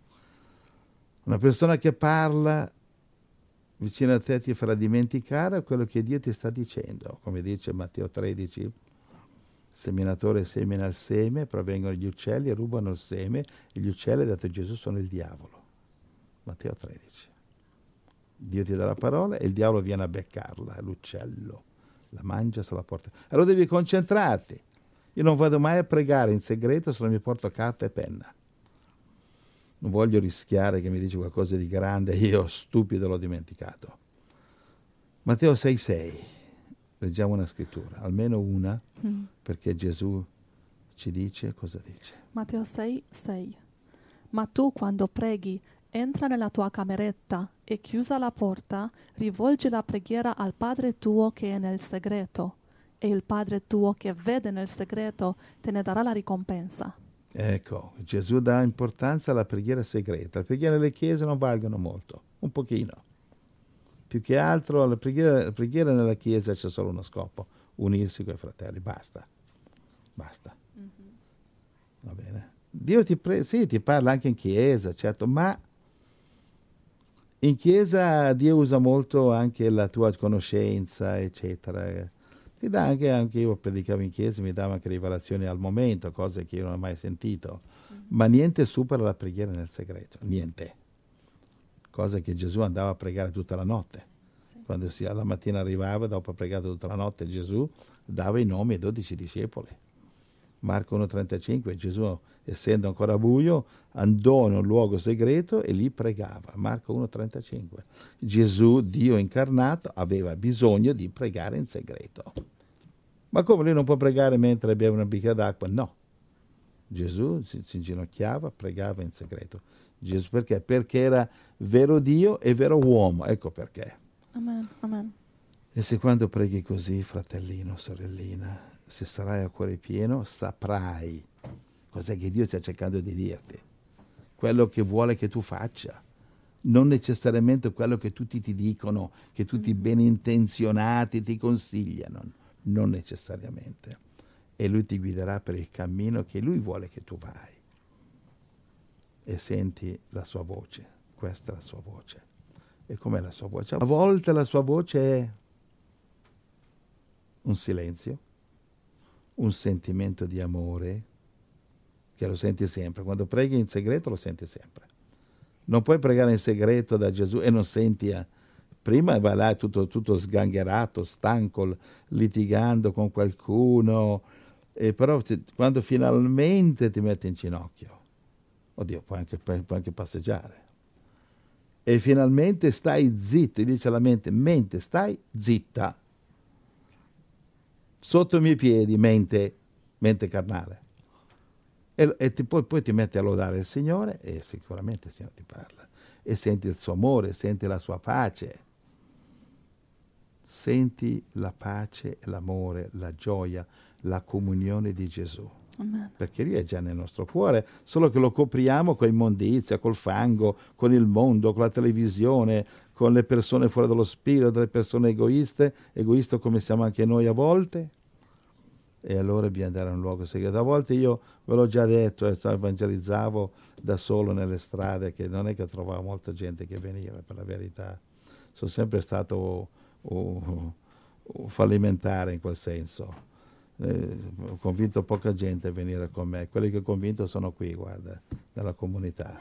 Una persona che parla vicino a te ti farà dimenticare quello che Dio ti sta dicendo. Come dice Matteo tredici, il seminatore semina il seme, provengono gli uccelli e rubano il seme, e gli uccelli, dato Gesù, sono il diavolo. Matteo tredici. Dio ti dà la parola e il diavolo viene a beccarla, è l'uccello. La mangia, se la porta. Allora devi concentrarti. Io non vado mai a pregare in segreto se non mi porto carta e penna. Non voglio rischiare che mi dice qualcosa di grande e io, stupido, l'ho dimenticato. Matteo sei sei, leggiamo una scrittura, almeno una, mm. perché Gesù ci dice, cosa dice? Matteo sei sei. Ma tu quando preghi, entra nella tua cameretta e chiusa la porta, rivolgi la preghiera al Padre tuo che è nel segreto, e il Padre tuo che vede nel segreto te ne darà la ricompensa. Ecco, Gesù dà importanza alla preghiera segreta. Le preghiere nelle chiese non valgono molto, un pochino. Più che altro la preghiera, la preghiera nella chiesa c'è solo uno scopo, unirsi con i fratelli, basta. Basta. Mm-hmm. Va bene? Dio ti, pre- sì, ti parla anche in chiesa, certo, ma in chiesa Dio usa molto anche la tua conoscenza, eccetera. Ti dà anche, anche io predicavo in chiesa, mi dava anche rivelazioni al momento, cose che io non ho mai sentito. Mm-hmm. Ma niente supera la preghiera nel segreto, niente. Cosa che Gesù andava a pregare tutta la notte. Sì. Quando si, alla mattina arrivava, dopo ha pregato tutta la notte, Gesù dava i nomi ai dodici discepoli. Marco uno trentacinque, Gesù, essendo ancora buio, andò in un luogo segreto e lì pregava. Marco uno trentacinque. Gesù, Dio incarnato, aveva bisogno di pregare in segreto. Ma come lui non può pregare mentre beve una bicchiere d'acqua? No. Gesù si, si inginocchiava, pregava in segreto. Gesù perché? Perché era vero Dio e vero uomo. Ecco perché. Amen, amen. E se quando preghi così, fratellino, sorellina, se sarai a cuore pieno, saprai cos'è che Dio sta cercando di dirti. Quello che vuole che tu faccia. Non necessariamente quello che tutti ti dicono, che tutti i ben intenzionati ti consigliano. Non necessariamente. E Lui ti guiderà per il cammino che Lui vuole che tu vai. E senti la sua voce. Questa è la sua voce. E com'è la sua voce? A volte la sua voce è un silenzio, un sentimento di amore, che lo senti sempre. Quando preghi in segreto lo senti sempre. Non puoi pregare in segreto da Gesù e non senti... Eh, prima vai là tutto, tutto sgangherato, stanco, litigando con qualcuno, e però ti, quando finalmente ti metti in ginocchio, oddio, puoi anche, puoi anche passeggiare, e finalmente stai zitto, dice alla mente, mente, stai zitta. Sotto i miei piedi, mente, mente carnale. E, e ti, poi, poi ti metti a lodare il Signore e sicuramente il Signore ti parla. E senti il suo amore, senti la sua pace. Senti la pace, l'amore, la gioia, la comunione di Gesù. Amen. Perché Lui è già nel nostro cuore, solo che lo copriamo con immondizia, col fango, con il mondo, con la televisione, con le persone fuori dallo spirito, delle persone egoiste, egoiste come siamo anche noi a volte. E allora bisogna andare a un luogo segreto. A volte io ve l'ho già detto, eh, evangelizzavo da solo nelle strade, che non è che trovavo molta gente che veniva, per la verità. Sono sempre stato uh, uh, fallimentare in quel senso. Eh, ho convinto poca gente a venire con me. Quelli che ho convinto sono qui, guarda, nella comunità.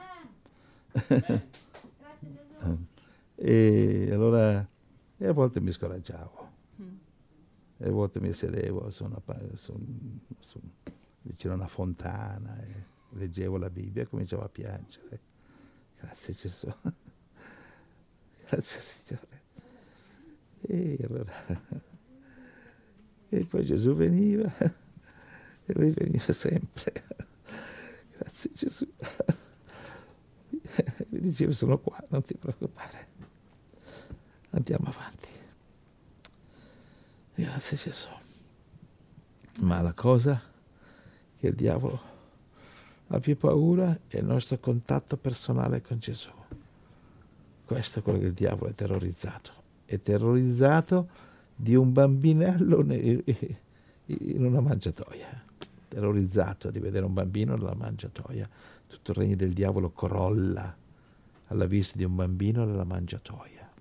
E allora e a volte mi scoraggiavo. E a volte mi sedevo su una, su, su, vicino a una fontana e leggevo la Bibbia e cominciavo a piangere. Grazie Gesù. Grazie Signore. E allora... E poi Gesù veniva, e lui veniva sempre. Grazie Gesù. E mi diceva, sono qua, non ti preoccupare. Andiamo avanti. Grazie Gesù. Ma la cosa che il diavolo ha più paura è il nostro contatto personale con Gesù. Questo è quello che il diavolo è terrorizzato. È terrorizzato di un bambinello in una mangiatoia, terrorizzato di vedere un bambino nella mangiatoia. Tutto il regno del diavolo crolla alla vista di un bambino nella mangiatoia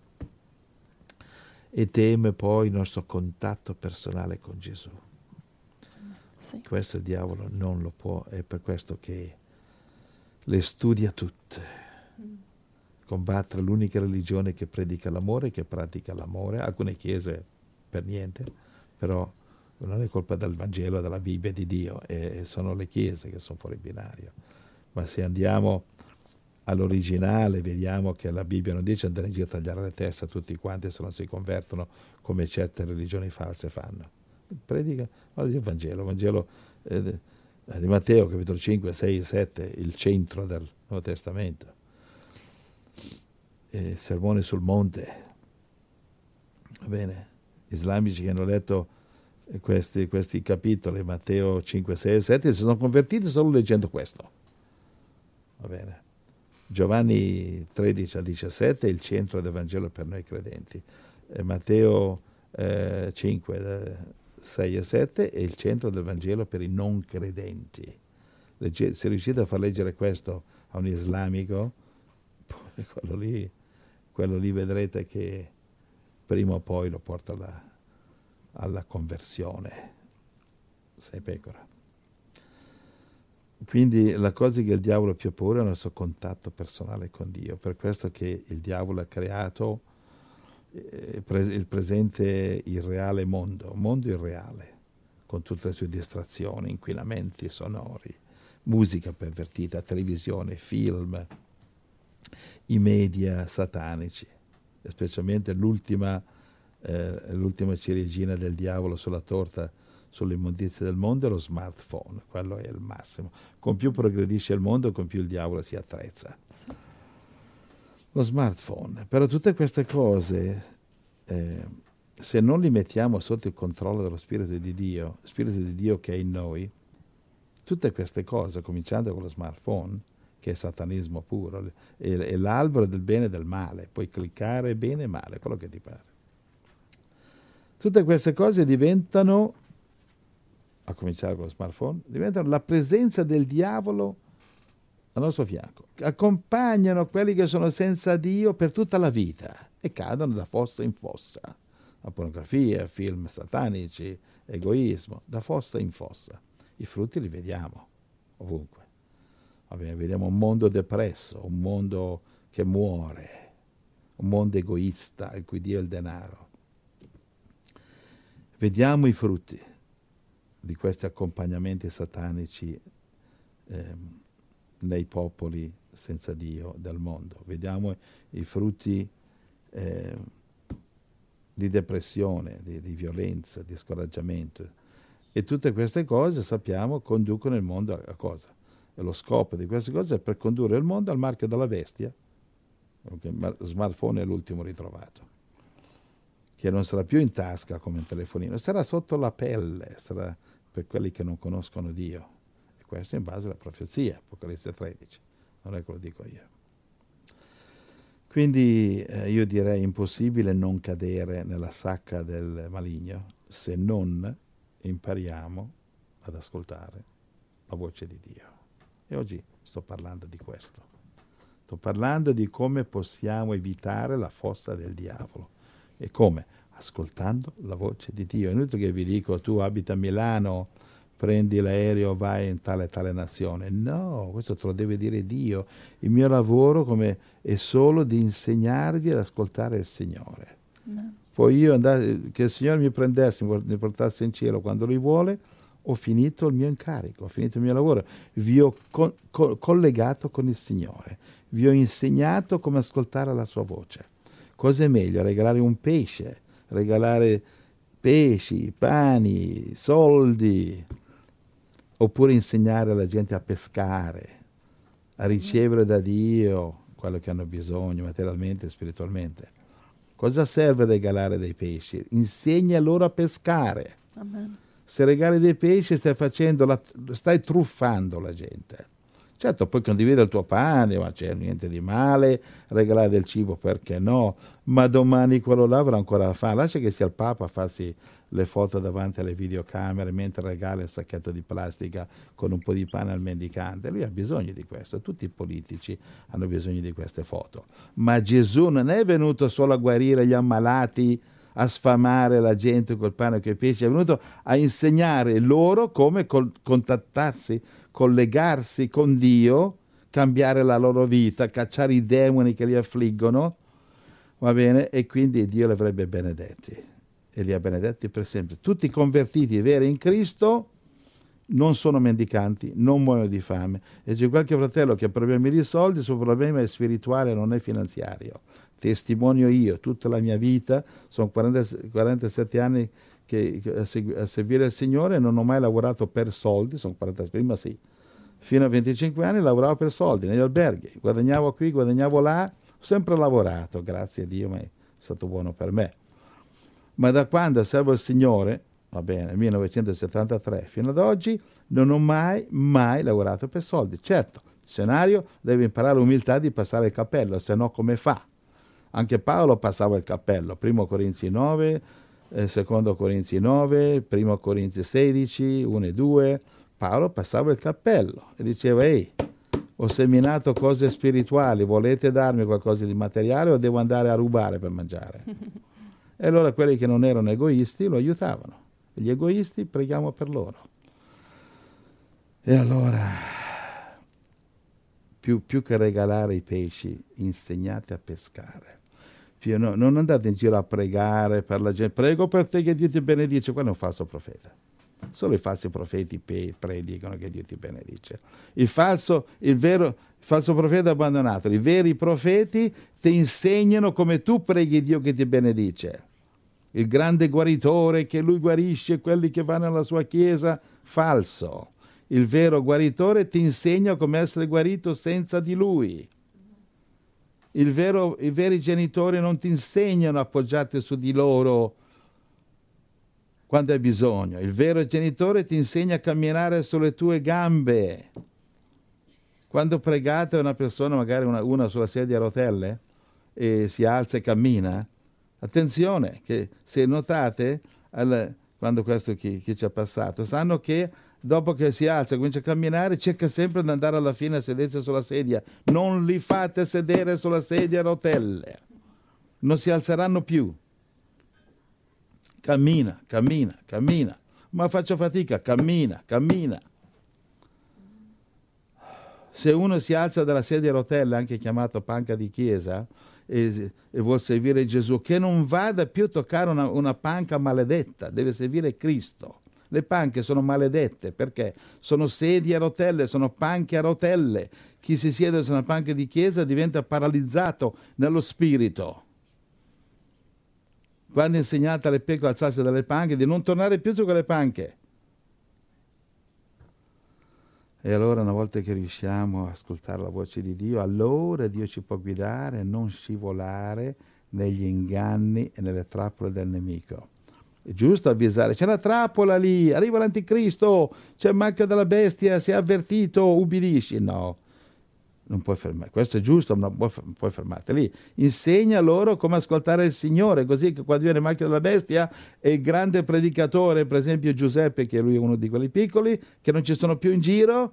e teme poi il nostro contatto personale con Gesù. Sì. Questo il diavolo non lo può, è per questo che le studia tutte. Combattere l'unica religione che predica l'amore, che pratica l'amore. Alcune chiese per niente, però non è colpa del Vangelo, della Bibbia, di Dio, e sono le chiese che sono fuori binario. Ma se andiamo all'originale vediamo che la Bibbia non dice andare in giro a tagliare le teste a tutti quanti se non si convertono, come certe religioni false fanno. Predica, guarda il Vangelo, il Vangelo eh, di Matteo, capitolo cinque, sei, sette, il centro del Nuovo Testamento. Eh, sermone sul monte, va bene? Islamici che hanno letto questi, questi capitoli, Matteo cinque, sei e sette, si sono convertiti solo leggendo questo. Va bene. Giovanni tredici al diciassette è il centro del Vangelo per noi credenti. E Matteo eh, cinque, sei e sette è il centro del Vangelo per i non credenti. Legge, se riuscite a far leggere questo a un islamico, quello lì, quello lì vedrete che prima o poi lo porta alla, alla conversione. Sei pecora. Quindi la cosa che il diavolo ha più paura è il nostro contatto personale con Dio. Per questo che il diavolo ha creato eh, pre- il presente irreale mondo, mondo irreale, con tutte le sue distrazioni, inquinamenti sonori, musica pervertita, televisione, film, i media satanici, specialmente l'ultima, eh, l'ultima ciliegina del diavolo sulla torta, sulle immondizie del mondo è lo smartphone, quello è il massimo. Con più progredisce il mondo, con più il diavolo si attrezza. Sì. Lo smartphone, però tutte queste cose, eh, se non li mettiamo sotto il controllo dello Spirito di Dio, Spirito di Dio che è in noi, tutte queste cose, cominciando con lo smartphone, che è satanismo puro, è, è l'albero del bene e del male, puoi cliccare bene e male, quello che ti pare. Tutte queste cose diventano, a cominciare con lo smartphone, diventano la presenza del diavolo al nostro fianco, accompagnano quelli che sono senza Dio per tutta la vita e cadono da fossa in fossa. La pornografia, film satanici, egoismo, da fossa in fossa. I frutti li vediamo ovunque. Vabbè, vediamo un mondo depresso, un mondo che muore, un mondo egoista in cui Dio è il denaro. Vediamo i frutti di questi accompagnamenti satanici eh, nei popoli senza Dio del mondo. Vediamo i frutti eh, di depressione, di, di violenza, di scoraggiamento. E tutte queste cose, sappiamo, conducono il mondo a, a cosa? E lo scopo di queste cose è per condurre il mondo al marchio della bestia. Okay? Lo smartphone è l'ultimo ritrovato, che non sarà più in tasca come un telefonino, sarà sotto la pelle, sarà per quelli che non conoscono Dio. E questo in base alla profezia, Apocalisse tredici, non è che lo dico io. Quindi eh, io direi impossibile non cadere nella sacca del maligno se non impariamo ad ascoltare la voce di Dio. E oggi sto parlando di questo. Sto parlando di come possiamo evitare la fossa del diavolo. E come? Ascoltando la voce di Dio. È inutile che vi dico, tu abita a Milano, prendi l'aereo, vai in tale tale nazione. No, questo te lo deve dire Dio. Il mio lavoro come è solo di insegnarvi ad ascoltare il Signore. No. Poi io andare, che il Signore mi prendesse, mi portasse in cielo quando Lui vuole, ho finito il mio incarico, ho finito il mio lavoro. Vi ho co- co- collegato con il Signore. Vi ho insegnato come ascoltare la sua voce. Cosa è meglio? Regalare un pesce, regalare pesci, pani, soldi, oppure insegnare alla gente a pescare, a ricevere da Dio quello che hanno bisogno materialmente e spiritualmente. Cosa serve regalare dei pesci? Insegna loro a pescare. Amen. Se regali dei pesci stai facendo la, stai truffando la gente. Certo, puoi condividere il tuo pane, ma c'è niente di male, regalare del cibo, perché no? Ma domani quello là avrà ancora da fare. Lascia che sia il Papa a farsi le foto davanti alle videocamere mentre regala il sacchetto di plastica con un po' di pane al mendicante. Lui ha bisogno di questo, tutti i politici hanno bisogno di queste foto. Ma Gesù non è venuto solo a guarire gli ammalati, a sfamare la gente col pane e con i pesci, è venuto a insegnare loro come col- contattarsi, collegarsi con Dio, cambiare la loro vita, cacciare i demoni che li affliggono, va bene? E quindi Dio li avrebbe benedetti e li ha benedetti per sempre. Tutti i convertiti veri in Cristo non sono mendicanti, non muoiono di fame. E c'è qualche fratello che ha problemi di soldi, il suo problema è spirituale, non è finanziario. Testimonio io, tutta la mia vita, sono quaranta, quarantasette anni che, a, segu- a seguire il Signore, non ho mai lavorato per soldi, sono quaranta, prima sì, fino a venticinque anni lavoravo per soldi negli alberghi, guadagnavo qui, guadagnavo là, ho sempre lavorato, grazie a Dio, ma è stato buono per me. Ma da quando servo il Signore, va bene, millenovecentosettantatré fino ad oggi, non ho mai, mai lavorato per soldi. Certo, il scenario deve imparare l'umiltà di passare il cappello, se no come fa? Anche Paolo passava il cappello, primo Corinzi nove, eh, secondo Corinzi nove, primo Corinzi sedici, uno e due, Paolo passava il cappello e diceva, ehi, ho seminato cose spirituali, volete darmi qualcosa di materiale o devo andare a rubare per mangiare? E allora quelli che non erano egoisti lo aiutavano, e gli egoisti preghiamo per loro. E allora, più, più che regalare i pesci, insegnate a pescare. più no, non andate in giro a pregare per la gente. Prego per te che Dio ti benedice. Quello è un falso profeta. Solo i falsi profeti pe- predicano che Dio ti benedice. Il falso, il vero, il falso profeta è abbandonato. I veri profeti ti insegnano come tu preghi Dio che ti benedice. Il grande guaritore che lui guarisce quelli che vanno alla sua chiesa, falso. Il vero guaritore ti insegna come essere guarito senza di lui. Il vero, i veri genitori non ti insegnano a appoggiarti su di loro quando hai bisogno. Il vero genitore ti insegna a camminare sulle tue gambe. Quando pregate una persona, magari una, una sulla sedia a rotelle, e si alza e cammina, attenzione, che se notate, al, quando questo chi, chi ci è passato, sanno che dopo che si alza e comincia a camminare, cerca sempre di andare alla fine a sedersi sulla sedia. Non li fate sedere sulla sedia a rotelle. Non si alzeranno più. Cammina, cammina, cammina. Ma faccio fatica, cammina, cammina. Se uno si alza dalla sedia a rotelle, anche chiamato panca di chiesa, e, e vuol servire Gesù, che non vada più a toccare una, una panca maledetta, deve servire Cristo. Le panche sono maledette perché sono sedie a rotelle, sono panche a rotelle. Chi si siede su una panca di chiesa diventa paralizzato nello spirito. Quando insegnate alle pecore a alzarsi dalle panche, di non tornare più su quelle panche. E allora una volta che riusciamo a ascoltare la voce di Dio, allora Dio ci può guidare a non scivolare negli inganni e nelle trappole del nemico. È giusto avvisare, c'è una trappola lì, arriva l'anticristo, c'è il marchio della bestia, si è avvertito, ubbidisci. No, non puoi fermare, questo è giusto, ma non puoi, non puoi fermarti lì. Insegna loro come ascoltare il Signore, così che quando viene il marchio della bestia è il grande predicatore, per esempio Giuseppe, che lui è uno di quelli piccoli, che non ci sono più in giro,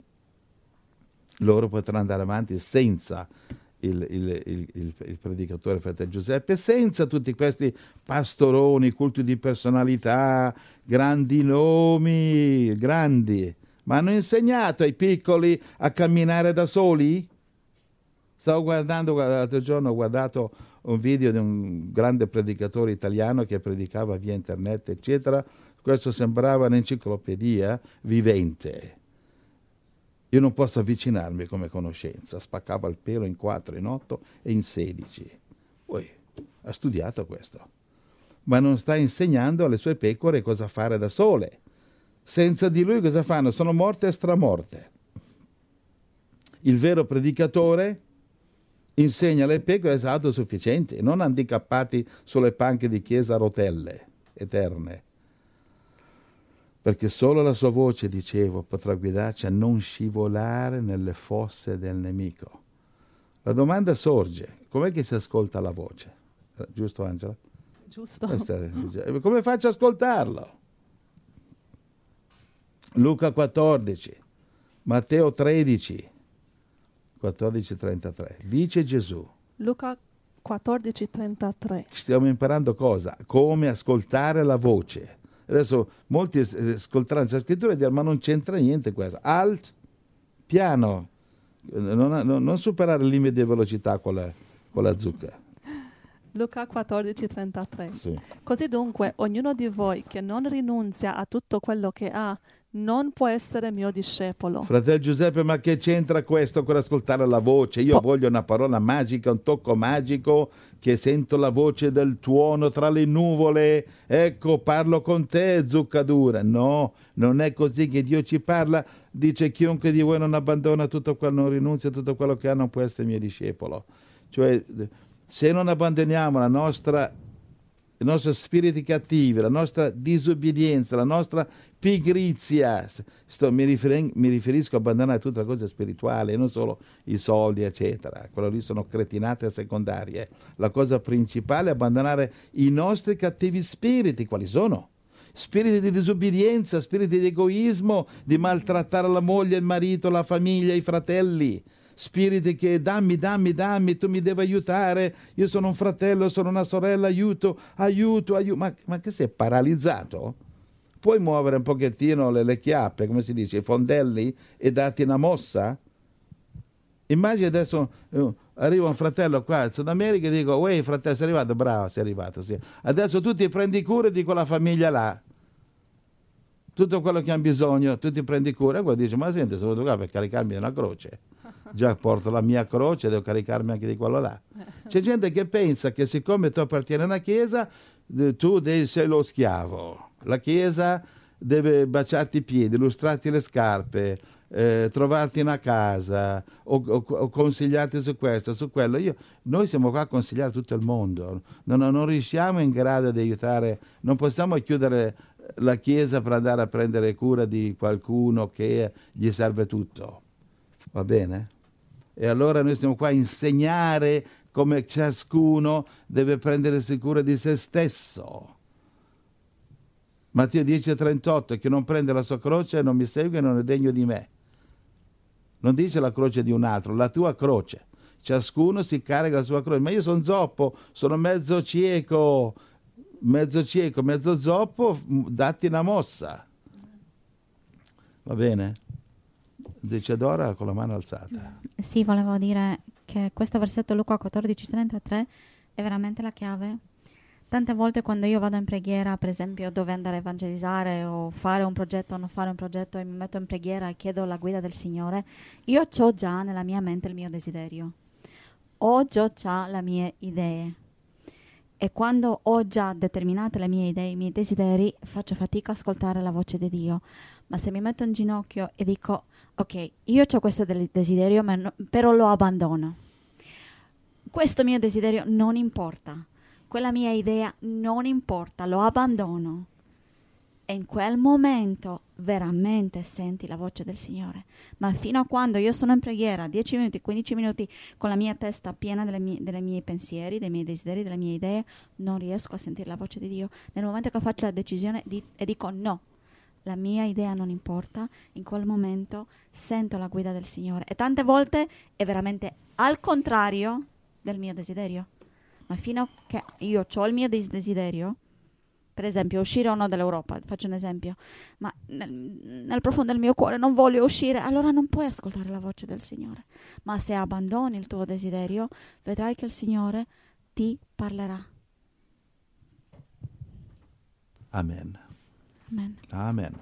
loro potranno andare avanti senza il, il, il, il, il predicatore fratello Giuseppe, senza tutti questi pastoroni, culti di personalità, grandi nomi, grandi. Ma hanno insegnato ai piccoli a camminare da soli? Stavo guardando, l'altro giorno ho guardato un video di un grande predicatore italiano che predicava via internet, eccetera. Questo sembrava un'enciclopedia vivente. Io non posso avvicinarmi come conoscenza. Spaccava il pelo in quattro, in otto e in sedici. Poi ha studiato questo. Ma non sta insegnando alle sue pecore cosa fare da sole. Senza di lui cosa fanno? Sono morte e stramorte. Il vero predicatore insegna alle pecore essere autosufficienti, non handicappati sulle panche di chiesa a rotelle eterne. Perché solo la sua voce, dicevo, potrà guidarci a non scivolare nelle fosse del nemico. La domanda sorge, com'è che si ascolta la voce? Giusto, Angela? Giusto. Come faccio ad ascoltarlo? Luca quattordici, Matteo tredici, quattordici trentatré. Dice Gesù. Luca quattordici trentatré. Stiamo imparando cosa? Come ascoltare la voce. Adesso molti ascolteranno la scrittura e diranno ma non c'entra niente questo. Alt, piano, non, non, non superare il limite di velocità con la, con la zucca. Luca quattordici trentatré. Sì. Così dunque, ognuno di voi che non rinunzia a tutto quello che ha, non può essere mio discepolo. Fratello Giuseppe, ma che c'entra questo con ascoltare la voce? Io po- voglio una parola magica, un tocco magico, che sento la voce del tuono tra le nuvole. Ecco, parlo con te, zucca dura. No, non è così che Dio ci parla. Dice, chiunque di voi non abbandona tutto quello, non rinunzia a tutto quello che ha, non può essere mio discepolo. Cioè, se non abbandoniamo la nostra, i nostri spiriti cattivi, la nostra disobbedienza, la nostra pigrizia, sto, mi, rifer- mi riferisco a abbandonare tutte le cose spirituali, non solo i soldi, eccetera. Quello lì sono cretinate secondarie. La cosa principale è abbandonare i nostri cattivi spiriti. Quali sono? Spiriti di disobbedienza, spiriti di egoismo, di maltrattare la moglie, il marito, la famiglia, i fratelli. Spiriti che dammi, dammi, dammi, tu mi devi aiutare, io sono un fratello, sono una sorella, aiuto, aiuto, aiuto. Ma, ma che sei paralizzato? Puoi muovere un pochettino le, le chiappe, come si dice, i fondelli e darti una mossa? Immagini adesso uh, Arriva un fratello qua in Sud America e dico, uè fratello, sei arrivato? Bravo, sei arrivato, sì. Adesso tu ti prendi cura di quella famiglia là. Tutto quello che hanno bisogno, tu ti prendi cura. E quello dice, ma senti, sono venuto qua per caricarmi di una croce. Già porto la mia croce, devo caricarmi anche di quello là. C'è gente che pensa che siccome tu appartieni a una chiesa, tu devi, sei lo schiavo. La chiesa deve baciarti i piedi, lustrarti le scarpe, eh, trovarti una casa o, o, o consigliarti su questo, su quello. Io, noi siamo qua a consigliare tutto il mondo. Non, non riusciamo in grado di aiutare, non possiamo chiudere la chiesa per andare a prendere cura di qualcuno che gli serve tutto. Va bene? E allora noi siamo qua a insegnare come ciascuno deve prendersi cura di se stesso. Matteo dieci trentotto, chi non prende la sua croce e non mi segue non è degno di me. Non dice la croce di un altro, la tua croce. Ciascuno si carica la sua croce. Ma io sono zoppo, sono mezzo cieco, mezzo cieco, mezzo zoppo, datti una mossa. Va bene? Dice Dora con la mano alzata. Sì, volevo dire che questo versetto Luca quattordici trentatré è veramente la chiave. Tante volte quando io vado in preghiera, per esempio dove andare a evangelizzare o fare un progetto o non fare un progetto, e mi metto in preghiera e chiedo la guida del Signore, io ho già nella mia mente il mio desiderio. Ho già, già le mie idee. E quando ho già determinate le mie idee, i miei desideri, faccio fatica a ascoltare la voce di Dio. Ma se mi metto in ginocchio e dico, ok, io ho questo desiderio, ma no, però lo abbandono. Questo mio desiderio non importa. Quella mia idea non importa, lo abbandono. E in quel momento veramente senti la voce del Signore. Ma fino a quando io sono in preghiera, dieci minuti, quindici minuti, con la mia testa piena delle mie, delle miei pensieri, dei miei desideri, delle mie idee, non riesco a sentire la voce di Dio. Nel momento che faccio la decisione di, e dico no, la mia idea non importa, in quel momento sento la guida del Signore. E tante volte è veramente al contrario del mio desiderio. Ma fino a che io ho il mio desiderio, per esempio uscire o no dall'Europa, faccio un esempio, ma nel, nel profondo del mio cuore non voglio uscire, allora non puoi ascoltare la voce del Signore. Ma se abbandoni il tuo desiderio, vedrai che il Signore ti parlerà. Amen. Amen. Amen.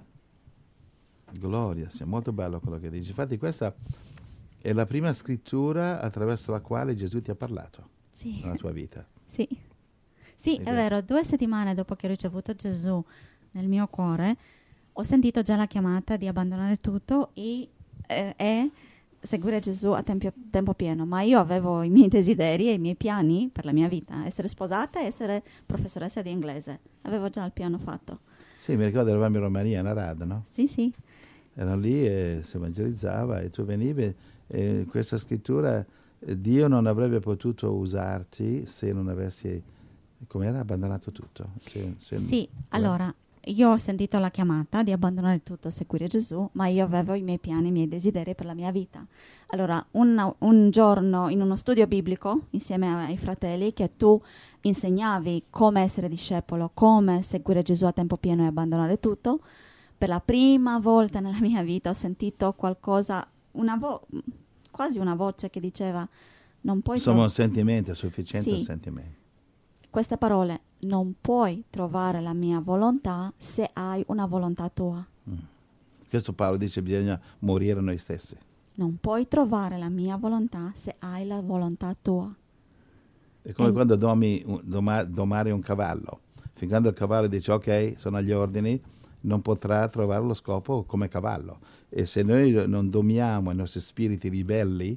Gloria, sia molto bello quello che dici. Infatti questa è la prima scrittura attraverso la quale Gesù ti ha parlato. Sì. Nella tua vita. Sì, sì, È è vero. Due settimane dopo che ho ricevuto Gesù nel mio cuore, ho sentito già la chiamata di abbandonare tutto e, eh, e seguire Gesù a tempo, tempo pieno. Ma io avevo i miei desideri e i miei piani per la mia vita: essere sposata e essere professoressa di inglese. Avevo già il piano fatto. Sì, mi ricordo eravamo in Romania, in Arad, no? Sì, sì. Erano lì e si evangelizzava e tu venivi e questa scrittura, Dio non avrebbe potuto usarti se non avessi, come era, abbandonato tutto. Se, se Sì, non... allora, io ho sentito la chiamata di abbandonare tutto e seguire Gesù, ma io avevo i miei piani, i miei desideri per la mia vita. Allora, un, un giorno in uno studio biblico, insieme ai fratelli, che tu insegnavi come essere discepolo, come seguire Gesù a tempo pieno e abbandonare tutto, per la prima volta nella mia vita ho sentito qualcosa, una vo- quasi una voce che diceva: non puoi Insomma, tro- un sentimento, è sufficiente Sì. un sentimento. Queste parole: non puoi trovare la mia volontà se hai una volontà tua. Mm. Questo Paolo dice bisogna morire noi stessi. Non puoi trovare la mia volontà se hai la volontà tua. È come E- quando domi, un- doma- domare un cavallo. Fin quando il cavallo dice ok, sono agli ordini, non potrà trovare lo scopo come cavallo. E se noi non domiamo i nostri spiriti ribelli,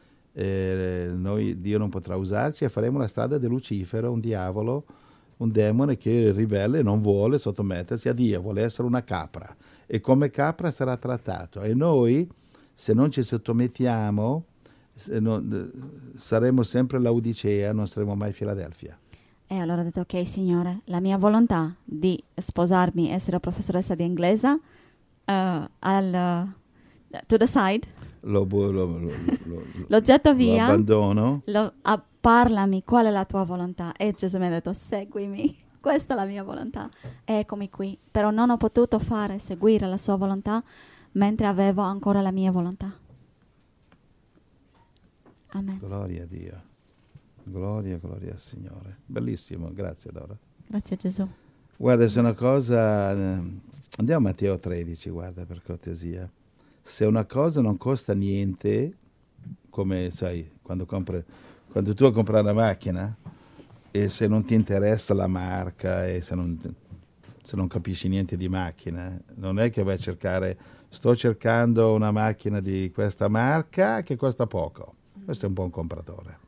eh, noi, Dio non potrà usarci e faremo la strada di Lucifero, un diavolo, un demone che è ribelle, non vuole sottomettersi a Dio, vuole essere una capra. E come capra sarà trattato. E noi, se non ci sottomettiamo, se non, saremo sempre Laodicea, non saremo mai Filadelfia. E allora ho detto: ok, Signore, la mia volontà di sposarmi, essere professoressa di inglese, uh, al, uh, to the side, Lo, lo, lo, lo, lo, l'ho getto lo via. abbandono. Lo, ah, parlami, qual è la tua volontà? E Gesù mi ha detto: seguimi, questa è la mia volontà. E eccomi qui. Però non ho potuto fare, seguire la sua volontà mentre avevo ancora la mia volontà. Amen. Gloria a Dio. Gloria, gloria al Signore. Bellissimo, grazie Dora. Grazie Gesù. Guarda, se una cosa... Andiamo a Matteo tredici, guarda, per cortesia. Se una cosa non costa niente, come sai, quando, compri, quando tu compri una macchina, e se non ti interessa la marca, e se non, se non capisci niente di macchina, non è che vai a cercare, sto cercando una macchina di questa marca che costa poco. Questo è un buon compratore.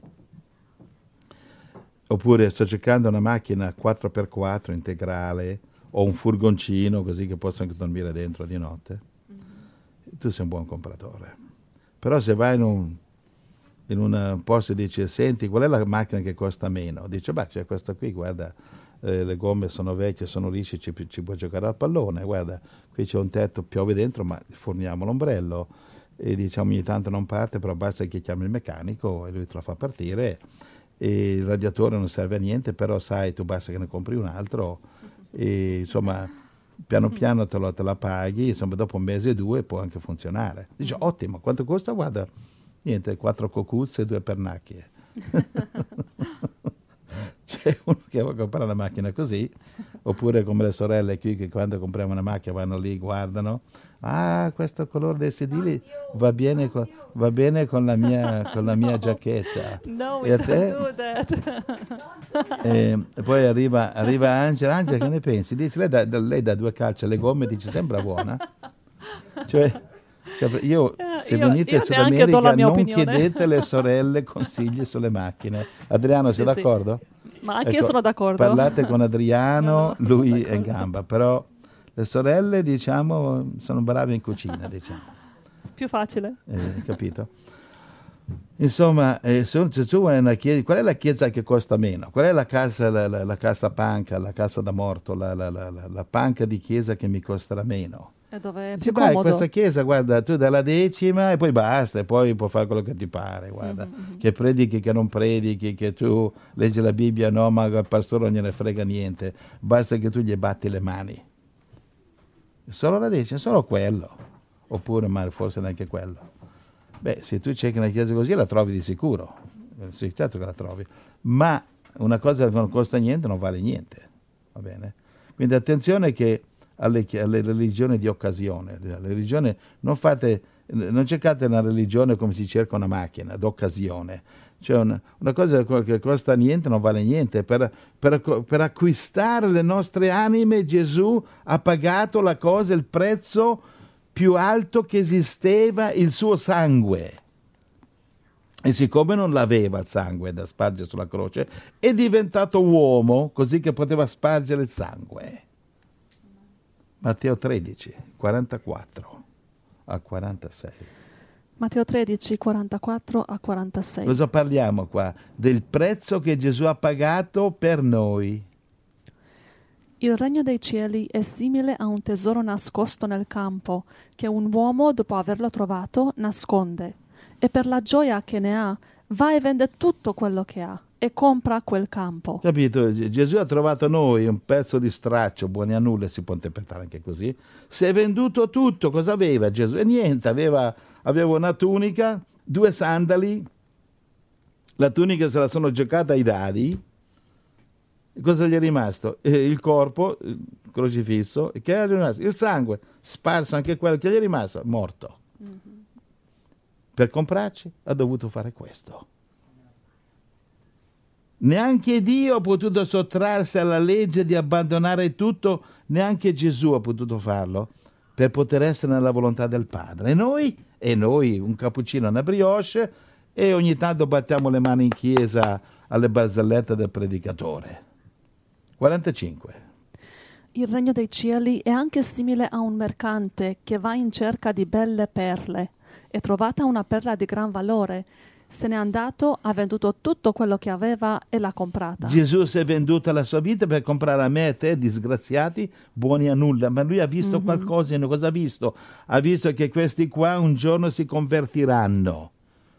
Oppure sto cercando una macchina quattro per quattro integrale o un furgoncino così che posso anche dormire dentro di notte. Mm-hmm. Tu sei un buon compratore. Però se vai in un, in un posto e dici senti qual è la macchina che costa meno, dice beh c'è questa qui, guarda eh, le gomme sono vecchie, sono lisce, ci, ci puoi giocare al pallone, guarda qui c'è un tetto, piove dentro ma forniamo l'ombrello e diciamo ogni tanto non parte, però basta che chiami il meccanico e lui te la fa partire. E il radiatore non serve a niente, però sai, tu basta che ne compri un altro e insomma piano piano te, lo, te la paghi, insomma dopo un mese o due può anche funzionare. Dice ottimo, quanto costa? Guarda, niente, quattro cocuzze e due pernacchie. C'è uno che vuole comprare una macchina così, oppure come le sorelle qui che quando compriamo una macchina vanno lì, guardano, ah questo colore dei sedili va bene con, va bene con la mia, con la mia giacchetta. No, e we a te? don't do that. E, e poi arriva, arriva Angela, Angela che ne pensi? Dice, lei, dà, lei dà due calci alle gomme e dice sembra buona. Cioè, cioè io se io, venite io in Sud neanche do la America mia non opinione. chiedete alle sorelle consigli sulle macchine. Adriano, Sì, sei sì. d'accordo? Ma anche io Ecco, sono d'accordo. parlate con Adriano, No, no, lui sono è in d'accordo. gamba, però le sorelle diciamo sono brave in cucina, diciamo. Più facile. Eh, capito? Insomma, eh, se, se tu vai in una chiesa, qual è la chiesa che costa meno? Qual è la casa, la, la, la casa panca, la casa da morto, la, la, la, la, la panca di chiesa che mi costerà meno? E dove è Dici, più beh, comodo. questa chiesa, guarda, tu dai la decima e poi basta, e poi puoi fare quello che ti pare, guarda, Mm-hmm. che predichi, che non predichi, che tu leggi la Bibbia, no, ma il pastore non gliene frega niente, basta che tu gli batti le mani. Solo la decima, solo quello, oppure ma forse neanche quello. Beh, se tu cerchi una chiesa così la trovi di sicuro, sì, certo che la trovi, ma una cosa che non costa niente non vale niente, va bene? Quindi attenzione che alle, alle religioni di occasione, le religioni, non fate, non cercate una religione come si cerca una macchina, d'occasione. Cioè una, una cosa che costa niente non vale niente. Per, per, per acquistare le nostre anime Gesù ha pagato la cosa, il prezzo più alto che esisteva, il suo sangue. E siccome non l'aveva il sangue da spargere sulla croce, è diventato uomo così che poteva spargere il sangue. Matteo tredici, quarantaquattro a quarantasei. Matteo tredici, quarantaquattro a quarantasei. Cosa parliamo qua? Del prezzo che Gesù ha pagato per noi. Il regno dei cieli è simile a un tesoro nascosto nel campo, che un uomo, dopo averlo trovato, nasconde. E per la gioia che ne ha, va e vende tutto quello che ha e compra quel campo. Capito? Gesù ha trovato noi un pezzo di straccio, buoni a nulla, si può interpretare anche così. Si è venduto tutto, cosa aveva Gesù? E niente, aveva, aveva una tunica, due sandali, la tunica se la sono giocata ai dadi. Cosa gli è rimasto? Eh, il corpo, il crocifisso, che è rimasto? Il sangue, sparso anche quello, che gli è rimasto? Morto. Mm-hmm. Per comprarci ha dovuto fare questo. Neanche Dio ha potuto sottrarsi alla legge di abbandonare tutto, neanche Gesù ha potuto farlo per poter essere nella volontà del Padre. E noi? E noi un cappuccino, una brioche e ogni tanto battiamo le mani in chiesa alle barzellette del predicatore. quarantacinque. Il regno dei cieli è anche simile a un mercante che va in cerca di belle perle. E trovata una perla di gran valore, se n'è andato, ha venduto tutto quello che aveva e l'ha comprata. Gesù si è venduta la sua vita per comprare a me e te, disgraziati, buoni a nulla, ma lui ha visto mm-hmm. qualcosa, cosa ha visto? Ha visto che questi qua un giorno si convertiranno.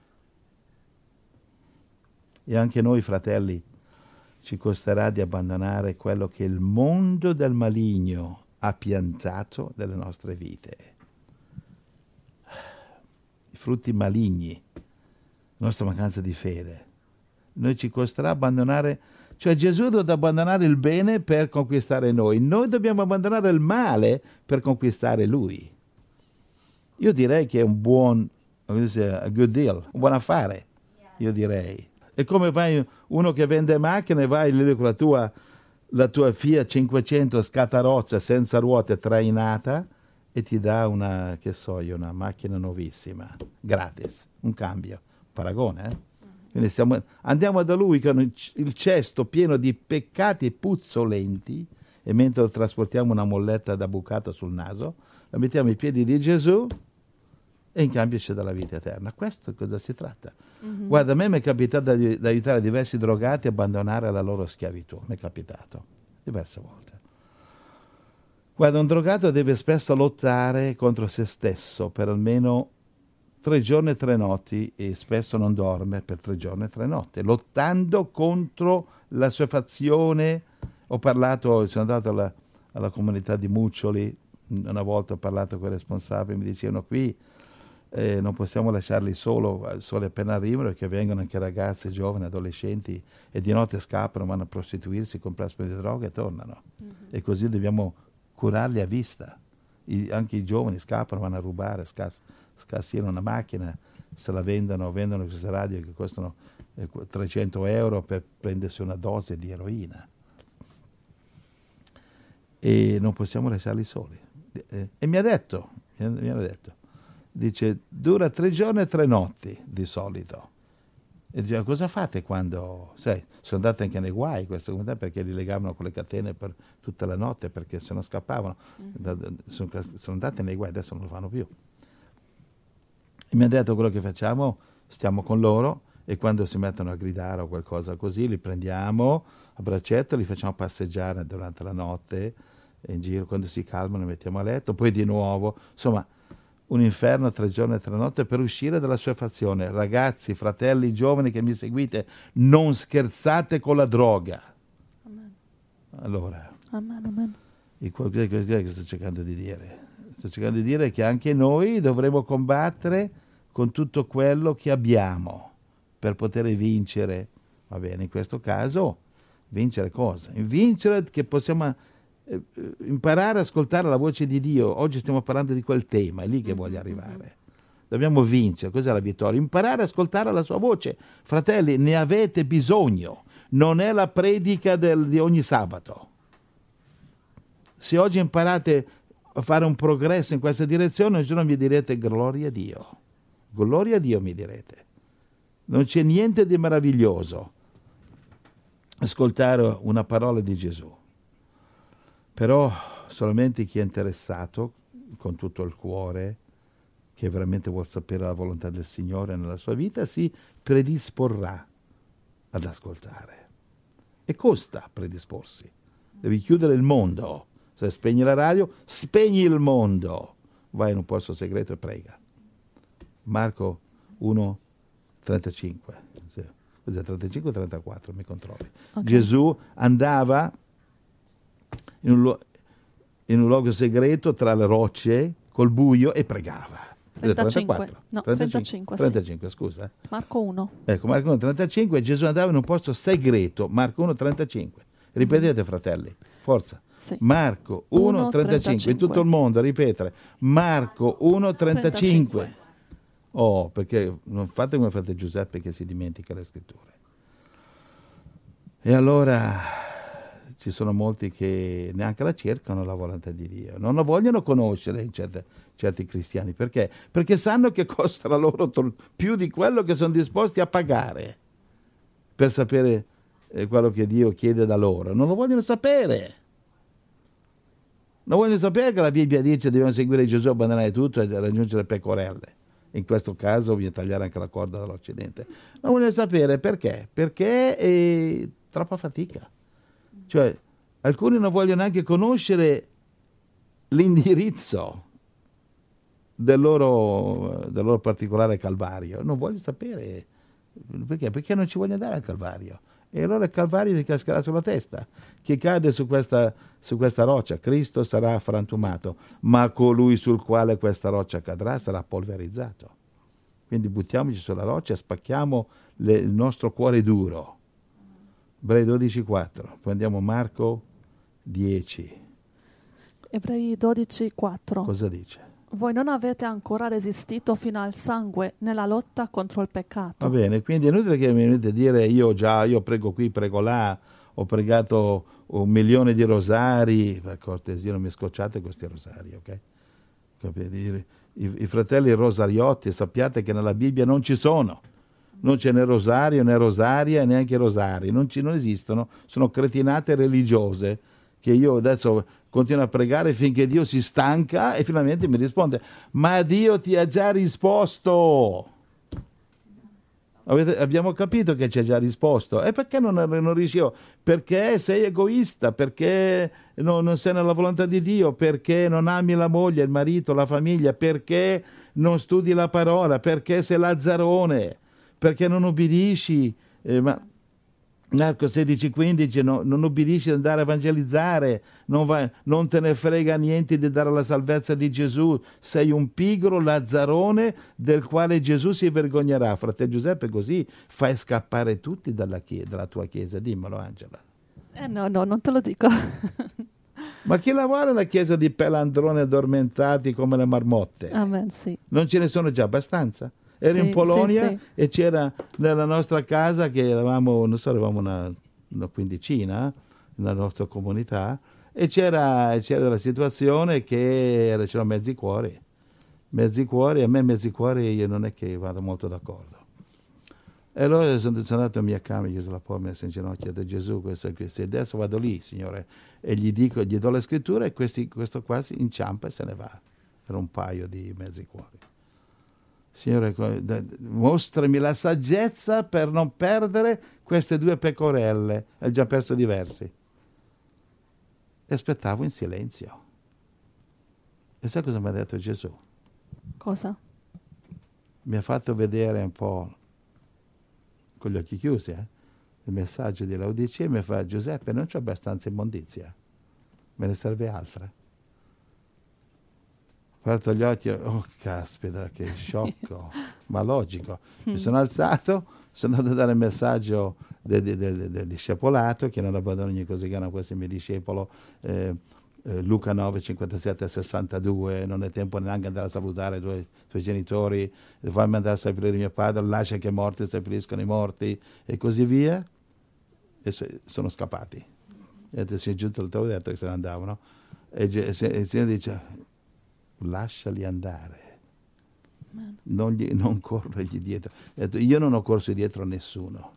E anche noi, fratelli, ci costerà di abbandonare quello che il mondo del maligno ha piantato nelle nostre vite. I frutti maligni la nostra mancanza di fede. Noi ci costerà abbandonare, cioè Gesù deve abbandonare il bene per conquistare noi, noi dobbiamo abbandonare il male per conquistare Lui. Io direi che è un buon, a good deal, un buon affare, io direi. È come vai uno che vende macchine, vai lì con la tua, la tua Fiat cinquecento scataroccia senza ruote trainata e ti dà una, che so io, una macchina nuovissima, gratis, un cambio, paragone, eh? Quindi stiamo, andiamo da Lui con il cesto pieno di peccati puzzolenti e mentre trasportiamo una molletta da bucato sul naso, la mettiamo ai piedi di Gesù e in cambio c'è dalla vita eterna. Questo cosa si tratta? Mm-hmm. Guarda, a me mi è capitato di, di aiutare diversi drogati a abbandonare la loro schiavitù, mi è capitato diverse volte. Guarda, un drogato deve spesso lottare contro se stesso per almeno tre giorni e tre notti e spesso non dorme per tre giorni e tre notti, lottando contro la sua fazione. Ho parlato, sono andato alla, alla comunità di Muccioli, una volta ho parlato con i responsabili, mi dicevano qui eh, non possiamo lasciarli solo, solo appena arrivano, perché vengono anche ragazzi, giovani, adolescenti e di notte scappano, vanno a prostituirsi, comprare di droga e tornano. Mm-hmm. E così dobbiamo curarli a vista. I, anche i giovani scappano, vanno a rubare, scass- scassino una macchina, se la vendono, vendono queste radio che costano eh, trecento euro per prendersi una dose di eroina. E non possiamo lasciarli soli. E, e mi ha detto, mi hanno detto, dice, dura tre giorni e tre notti di solito. E diceva, cosa fate quando, sai, sono andate anche nei guai queste comunità perché li legavano con le catene per tutta la notte perché se non scappavano. Mm. Sono, sono andate nei guai, adesso non lo fanno più. E mi ha detto, quello che facciamo, stiamo con loro e quando si mettono a gridare o qualcosa così, li prendiamo a braccetto, li facciamo passeggiare durante la notte in giro, quando si calmano li mettiamo a letto, poi di nuovo, insomma, un inferno tre giorni e tre notti per uscire dalla sua fazione. Ragazzi, fratelli, giovani che mi seguite, non scherzate con la droga. Amen. Allora, amen, amen. E cosa che sto cercando di dire? Sto cercando di dire che anche noi dovremo combattere con tutto quello che abbiamo per poter vincere. Va bene, in questo caso, vincere cosa? Vincere che possiamo eh, imparare ad ascoltare la voce di Dio. Oggi stiamo parlando di quel tema, è lì che voglio arrivare. Dobbiamo vincere. Cos'è la vittoria? Imparare ad ascoltare la sua voce. Fratelli, ne avete bisogno. Non è la predica del, di ogni sabato. Se oggi imparate a fare un progresso in questa direzione, un giorno mi direte gloria a Dio. Gloria a Dio mi direte. Non c'è niente di meraviglioso ascoltare una parola di Gesù. Però solamente chi è interessato con tutto il cuore, che veramente vuol sapere la volontà del Signore nella sua vita, si predisporrà ad ascoltare. E costa predisporsi. Devi chiudere il mondo. Se spegni la radio, spegni il mondo. Vai in un posto segreto e prega. Marco uno trentacinque. Sì. Cos'è? trentacinque o trentaquattro? Mi controlli. Okay. Gesù andava in un, lu- in un luogo segreto tra le rocce, col buio, e pregava. trentacinque. No, trentacinque. trentacinque, scusa. Marco uno. Ecco, Marco uno trentacinque, Gesù andava in un posto segreto. Marco uno trentacinque. Ripetete, fratelli. Forza. Sì. Marco uno trentacinque, in tutto il mondo, ripetere. Marco uno trentacinque. Oh, perché non fate come frate Giuseppe che si dimentica le scritture. E allora ci sono molti che neanche la cercano la volontà di Dio, non la vogliono conoscere in certe, certi cristiani. Perché? Perché sanno che costa loro to- più di quello che sono disposti a pagare per sapere eh, quello che Dio chiede da loro. Non lo vogliono sapere. Non vogliono sapere che la Bibbia dice che dobbiamo seguire Gesù, abbandonare tutto e raggiungere le pecorelle. In questo caso bisogna tagliare anche la corda dall'Occidente. Non vogliono sapere perché? Perché è troppa fatica. Cioè, alcuni non vogliono neanche conoscere l'indirizzo del loro, del loro particolare Calvario. Non vogliono sapere. Perché? Perché non ci vogliono andare al Calvario. E allora il Calvario ti cascherà sulla testa. Chi cade su questa, su questa roccia, Cristo sarà frantumato, ma colui sul quale questa roccia cadrà sarà polverizzato. Quindi buttiamoci sulla roccia, spacchiamo le, il nostro cuore duro. Ebrei dodici quattro. Poi andiamo a Marco dieci. Ebrei dodici quattro. Cosa dice? Voi non avete ancora resistito fino al sangue nella lotta contro il peccato. Va bene, quindi è inutile che mi venite a dire io già, io prego qui, prego là, ho pregato un milione di rosari, per cortesia non mi scocciate questi rosari, ok? Capite? I, I fratelli rosariotti, sappiate che nella Bibbia non ci sono, non c'è né rosario né rosaria e neanche rosari, non, ci, non esistono, sono cretinate religiose che io adesso continuo a pregare finché Dio si stanca e finalmente mi risponde, ma Dio ti ha già risposto. Avete, abbiamo capito che ci ha già risposto. E perché non, non riesci io? Perché sei egoista, perché non, non sei nella volontà di Dio, perché non ami la moglie, il marito, la famiglia, perché non studi la parola, perché sei lazzarone, perché non obbedisci. Eh, ma Marco sedici quindici, no, non obbedisci ad andare a evangelizzare, non, vai, non te ne frega niente di dare la salvezza di Gesù, sei un pigro lazzarone del quale Gesù si vergognerà. Fratello Giuseppe, così fai scappare tutti dalla, chie- dalla tua chiesa, dimmelo Angela. Eh no, no, non te lo dico. Ma chi lavora nella chiesa di pelandroni addormentati come le marmotte? Amen, sì. Non ce ne sono già abbastanza? Ero Sì, in Polonia sì, sì. e c'era nella nostra casa, che eravamo, non so, eravamo una, una quindicina nella nostra comunità, e c'era, c'era la situazione che era, c'erano mezzi cuori. Mezzi cuori, a me mezzi cuori io non è che vado molto d'accordo. E allora sono, sono andato a mia camera, chiuso la porta, messo in ginocchio, ho detto Gesù, questo, questo, e adesso vado lì, Signore, e gli dico, gli do la scrittura e questi, questo qua si inciampa e se ne va. Era un paio di mezzi cuori. Signore, mostrami la saggezza per non perdere queste due pecorelle. Ho già perso diversi. E aspettavo in silenzio. E sai cosa mi ha detto Gesù? Cosa? Mi ha fatto vedere un po', con gli occhi chiusi, eh, il messaggio di Laodicea e mi fa, Giuseppe, non c'è abbastanza immondizia, me ne serve altra. Ho aperto gli occhi, oh caspita, che sciocco, ma logico. Mi sono alzato, sono andato a dare il messaggio del, del, del, del discepolato, che non abbandono ogni cosa che hanno questo mio discepolo, eh, eh, Luca nove, cinquantasette a sessantadue, non è tempo neanche andare a salutare i tuoi, i tuoi genitori, fammi andare a seppellire mio padre, lascia che i morti seppelliscono i morti, e così via. E so, sono scappati. E si è giunto il tempo, detto che se ne andavano. E il Signore dice, lasciali andare, non, gli, non corrergli dietro. Detto, io non ho corso dietro a nessuno,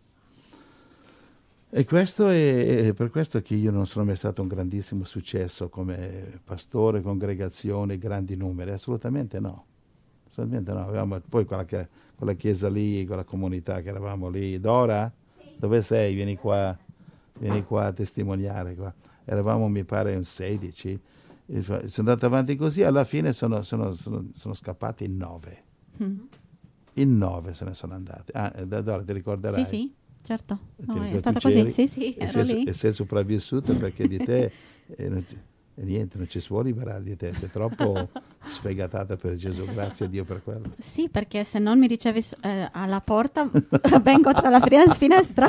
e questo è, è per questo che io non sono mai stato un grandissimo successo come pastore, congregazione, grandi numeri, assolutamente no, assolutamente no. Avevamo poi quella, che, quella chiesa lì, quella comunità che eravamo lì. Dora, dove sei? Vieni qua, vieni qua a testimoniare qua. Eravamo, mi pare, un sedici. Sono andato avanti così, alla fine sono, sono, sono, sono scappati in nove. Mm. In nove se ne sono andati. Ah, Dora, ti ricorderai? Sì, sì, certo. No, ricordi, è stata così, sì, sì, e ero sei, lì. E sei sopravvissuto perché di te, e, non ci, e niente, non ci si può liberare di te, sei troppo sfegatata per Gesù, grazie a Dio per quello. Sì, perché se non mi ricevi eh, alla porta, vengo tra la finestra.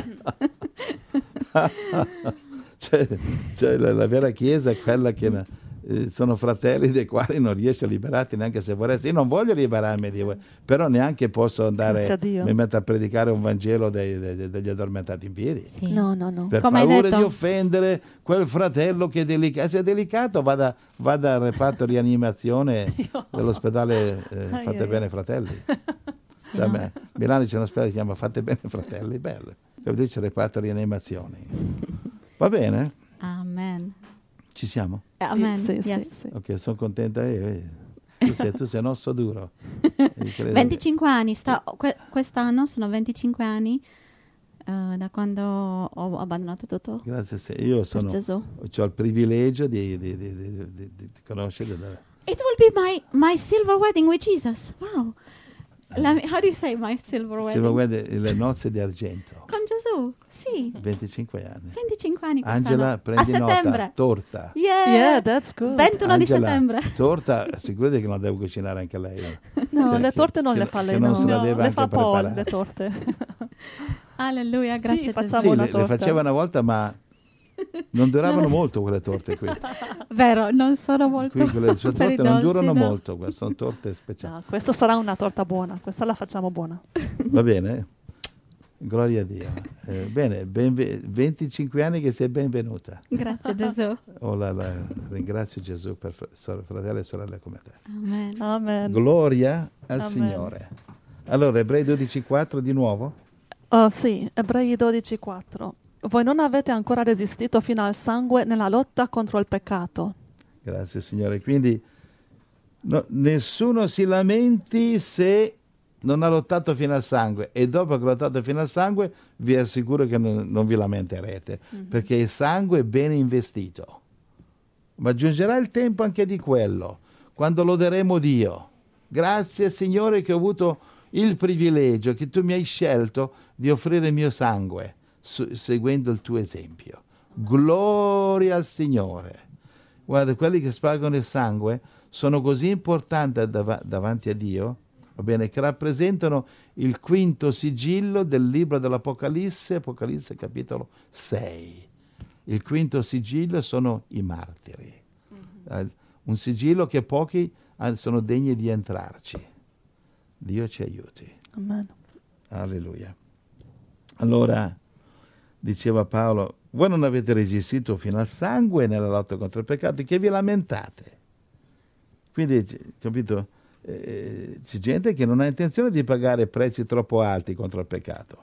cioè, cioè la, la vera chiesa è quella che... sono fratelli dei quali non riesci a liberarti neanche se vorresti. Io non voglio liberarmi di voi, però neanche posso andare mi metto a predicare un Vangelo dei, dei, degli addormentati in piedi. Sì. No, no, no. Per Come paura hai detto, di offendere quel fratello che è delicato. Se è delicato vada, vada al reparto rianimazione dell'ospedale eh, Fate ai, Bene ai. Fratelli. Sì, cioè, no. a Milano c'è un ospedale che si chiama Fate Bene Fratelli, bello. Dove dice reparto rianimazioni. Va bene? Amen. Ci siamo? Amen. Sì, sì, Yes. sì. Ok, sono contenta. Eh, tu, sei, tu sei un osso duro. venticinque anni, sta, que, quest'anno sono venticinque anni uh, da quando ho abbandonato tutto. Grazie, se io sono, Gesù. ho il privilegio di, di, di, di, di, di conoscere. It will be my, my silver wedding with Jesus. Wow. La, how do you say my silver wedding? Silver wedding, le nozze di argento. Con Gesù, sì. venticinque anni. venticinque anni quest'anno. Angela, prendi a nota, settembre. torta. Yeah, Yeah, that's good. ventuno Angela, di settembre. Torta, sicuramente che non devo cucinare anche lei. No, che- le torte non che- le fa che lei, non no. se la No, deve le anche fa Paul preparare. le torte. Alleluia, grazie Sì, a Gesù. facciamo Sì, una le, le torta. faceva una volta, ma non duravano Non lo so. molto quelle torte qui. Vero, non sono molto Qui quelle sue per i torte non dolci, durano no. molto, queste sono torte speciali. No, questa sarà una torta buona, questa la facciamo buona. Va bene? Gloria a Dio. Eh, bene, benve- venticinque anni che sei benvenuta. Grazie Gesù. Oh, la- la- ringrazio Gesù per fr- sor- fratelli e sorelle come te. Amen. Amen. Gloria al Amen. Signore. Allora, Ebrei dodici quattro di nuovo. Oh, sì, Ebrei dodici quattro. Voi non avete ancora resistito fino al sangue nella lotta contro il peccato. Grazie Signore. Quindi no- nessuno si lamenti se non ha lottato fino al sangue, e dopo che ha lottato fino al sangue vi assicuro che non, non vi lamenterete, perché il sangue è bene investito. Ma giungerà il tempo anche di quello, quando loderemo Dio. Grazie Signore che ho avuto il privilegio, che tu mi hai scelto di offrire il mio sangue, su- seguendo il tuo esempio. Gloria al Signore. Guarda, quelli che spargono il sangue sono così importanti dav- davanti a Dio, va bene, che rappresentano il quinto sigillo del libro dell'Apocalisse, Apocalisse capitolo sei. Il quinto sigillo sono i martiri. Eh, un sigillo che pochi ah, sono degni di entrarci. Dio ci aiuti. Amen. Alleluia. Allora, diceva Paolo, voi non avete resistito fino al sangue nella lotta contro il peccato, che vi lamentate. Quindi, c- capito, eh, c'è gente che non ha intenzione di pagare prezzi troppo alti contro il peccato.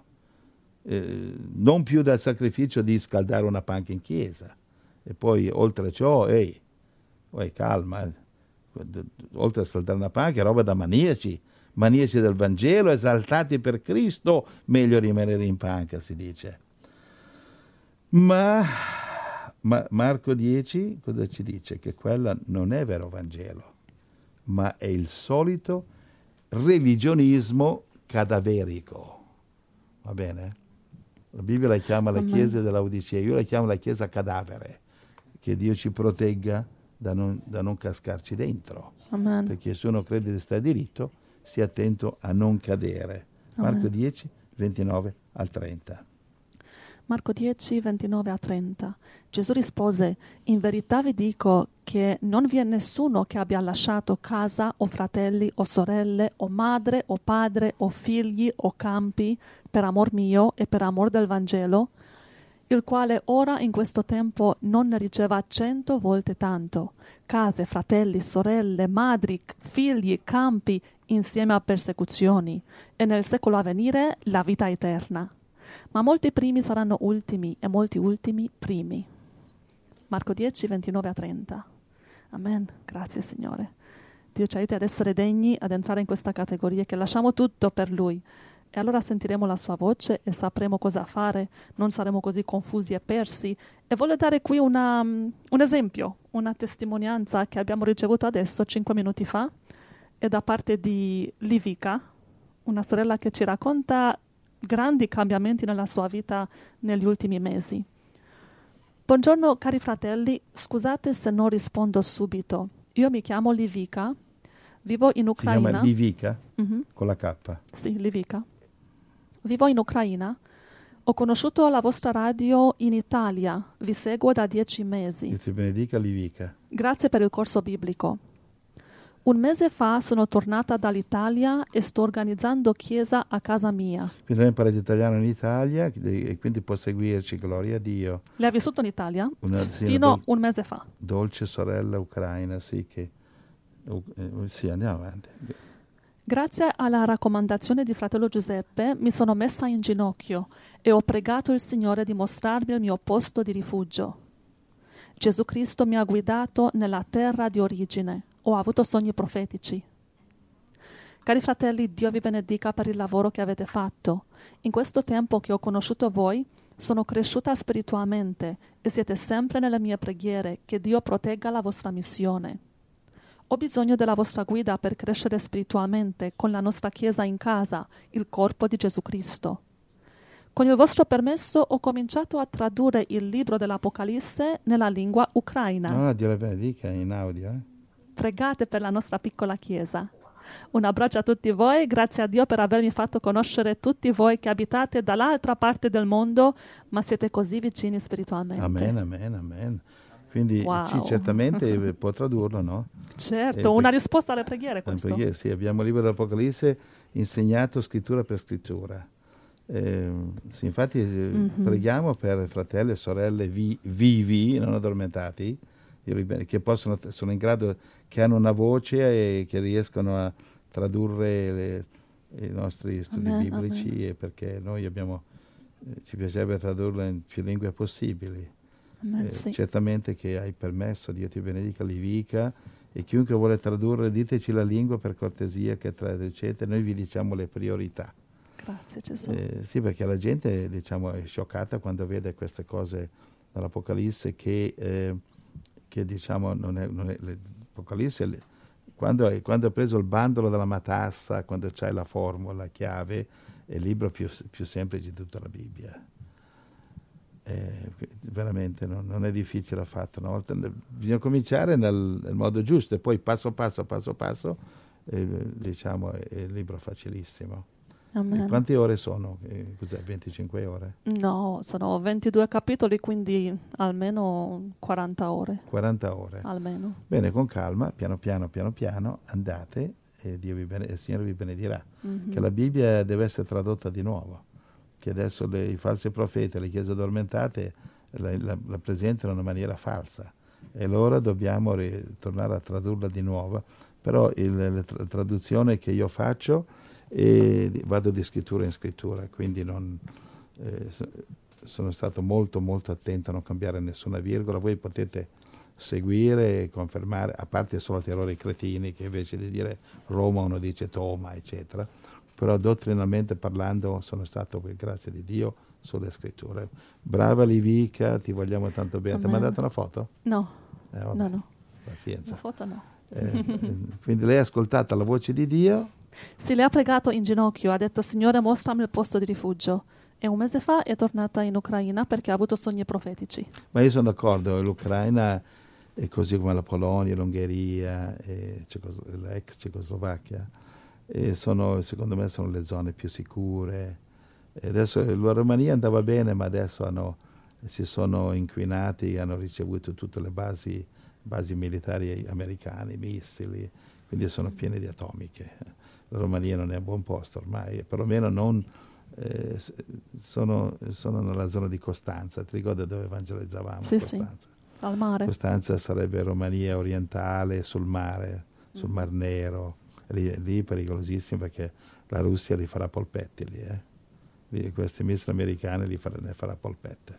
Eh, non più dal sacrificio di scaldare una panca in chiesa. E poi, oltre ciò, ehi, ehi, calma, eh. Oltre a scaldare una panca, è roba da maniaci. Maniaci del Vangelo, esaltati per Cristo, meglio rimanere in panca, si dice. Ma, ma Marco dieci cosa ci dice? Che quella non è vero Vangelo, ma è il solito religionismo cadaverico. Va bene? La Bibbia la chiama la Amen. chiesa dell'Odicea, io la chiamo la chiesa cadavere. Che Dio ci protegga da non, da non cascarci dentro. Amen. Perché se uno crede di stare diritto, stia attento a non cadere. Marco Amen. dieci, ventinove al trenta. Marco dieci, ventinove a trenta. Gesù rispose, in verità vi dico che non vi è nessuno che abbia lasciato casa o fratelli o sorelle o madre o padre o figli o campi per amor mio e per amor del Vangelo, il quale ora in questo tempo non ne riceva cento volte tanto, case, fratelli, sorelle, madri, figli, campi, insieme a persecuzioni, e nel secolo a venire la vita eterna. Ma molti primi saranno ultimi e molti ultimi primi. Marco dieci, ventinove a trenta. Amen. Grazie Signore. Dio ci aiuti ad essere degni, ad entrare in questa categoria, che lasciamo tutto per Lui. E allora sentiremo la sua voce e sapremo cosa fare, non saremo così confusi e persi. E voglio dare qui una, um, un esempio, una testimonianza che abbiamo ricevuto adesso, cinque minuti fa, è da parte di Livica, una sorella che ci racconta grandi cambiamenti nella sua vita negli ultimi mesi. Buongiorno cari fratelli, scusate se non rispondo subito. Io mi chiamo Livica, vivo in Si Ucraina. chiama Livica, Mhm. con la K. Sì, Livica. Vivo in Ucraina. Ho conosciuto la vostra radio in Italia. Vi seguo da dieci mesi. Che ti benedica Livica. Grazie per il corso biblico. Un mese fa sono tornata dall'Italia e sto organizzando chiesa a casa mia. Quindi lei impara italiano in Italia e quindi può seguirci, gloria a Dio. Lei ha vissuto in Italia Una, sì, fino una dol- un mese fa. dolce sorella ucraina, sì, che... uh, eh, sì, andiamo avanti. Grazie alla raccomandazione di fratello Giuseppe mi sono messa in ginocchio e ho pregato il Signore di mostrarmi il mio posto di rifugio. Gesù Cristo mi ha guidato nella terra di origine. Ho avuto sogni profetici. Cari fratelli, Dio vi benedica per il lavoro che avete fatto. In questo tempo che ho conosciuto voi, sono cresciuta spiritualmente e siete sempre nelle mie preghiere che Dio protegga la vostra missione. Ho bisogno della vostra guida per crescere spiritualmente con la nostra Chiesa in casa, il corpo di Gesù Cristo. Con il vostro permesso ho cominciato a tradurre il libro dell'Apocalisse nella lingua ucraina. No, Dio la benedica in audio. Eh? Pregate per la nostra piccola Chiesa. Un abbraccio a tutti voi, grazie a Dio per avermi fatto conoscere tutti voi che abitate dall'altra parte del mondo, ma siete così vicini spiritualmente. Amen, amen, amen. Quindi Wow. sì, certamente può tradurlo, no? Certo, Eh, una per- risposta alle preghiere questo. Perché, sì, abbiamo il libro dell'Apocalisse insegnato scrittura per scrittura. Eh, sì, infatti eh, Mhm. preghiamo per fratelli e sorelle vi- vivi, non addormentati, che possono, sono in grado, che hanno una voce e che riescono a tradurre le- i nostri studi Amen, biblici, amen. e perché noi abbiamo, eh, ci piacerebbe tradurlo in più lingue possibili. Amen, Eh, sì. certamente che hai permesso, Dio ti benedica, Livica, e chiunque vuole tradurre, diteci la lingua per cortesia che traducete, noi vi diciamo le priorità. Grazie Gesù. Eh, sì, perché la gente, diciamo, è scioccata quando vede queste cose dall'Apocalisse che, eh, che diciamo, non è, non è l'Apocalisse, le- quando hai, quando hai preso il bandolo della matassa, quando c'hai la formula, la chiave, è il libro più, più semplice di tutta la Bibbia. Eh, veramente non, non è difficile affatto. Una volta, bisogna cominciare nel, nel modo giusto e poi passo passo, passo passo, eh, diciamo, è, è il libro facilissimo. E Amen. quante ore sono? Eh, cos'è? venticinque ore? No, sono ventidue capitoli, quindi almeno quaranta ore. quaranta ore. Almeno. Bene, con calma, piano piano, piano piano, andate e Dio vi bene, il Signore vi benedirà. Mhm. Che la Bibbia deve essere tradotta di nuovo. Che adesso le, i falsi profeti, le chiese addormentate la, la, la presentano in una maniera falsa, e allora dobbiamo ri- tornare a tradurla di nuovo. Però il, la tra- traduzione che io faccio, e vado di scrittura in scrittura, quindi non, eh, so- sono stato molto molto attento a non cambiare nessuna virgola. Voi potete seguire e confermare, a parte solo errori cretini che invece di dire Roma uno dice Toma, eccetera. Però dottrinalmente parlando sono stato, per grazia di Dio, sulle scritture. Brava Livica, ti vogliamo tanto bene. Ti ha Amen. mandato una foto? No, Eh, vabbè, no, no. pazienza. La foto no. Eh, eh, quindi lei ha ascoltato la voce di Dio. Sì, le ha pregato in ginocchio, ha detto Signore mostrami il posto di rifugio. E un mese fa è tornata in Ucraina perché ha avuto sogni profetici. Ma io sono d'accordo, l'Ucraina è così come la Polonia, l'Ungheria, e Cecos- l'ex Cecoslovacchia, e sono, secondo me sono le zone più sicure. E adesso la Romania andava bene, ma adesso hanno, si sono inquinati, hanno ricevuto tutte le basi, basi militari americane, missili, quindi sono pieni di atomiche. La Romania non è un buon posto ormai, perlomeno non, eh, sono, sono nella zona di Costanza. Ti ricordi dove evangelizzavamo? Sì, sì. Costanza. Al mare. Costanza sarebbe Romania orientale, sul mare, sul Mar Nero. Lì, lì è pericolosissimo perché la Russia li farà polpetti lì, eh. Lì, questi missili americani li farà, ne farà polpette.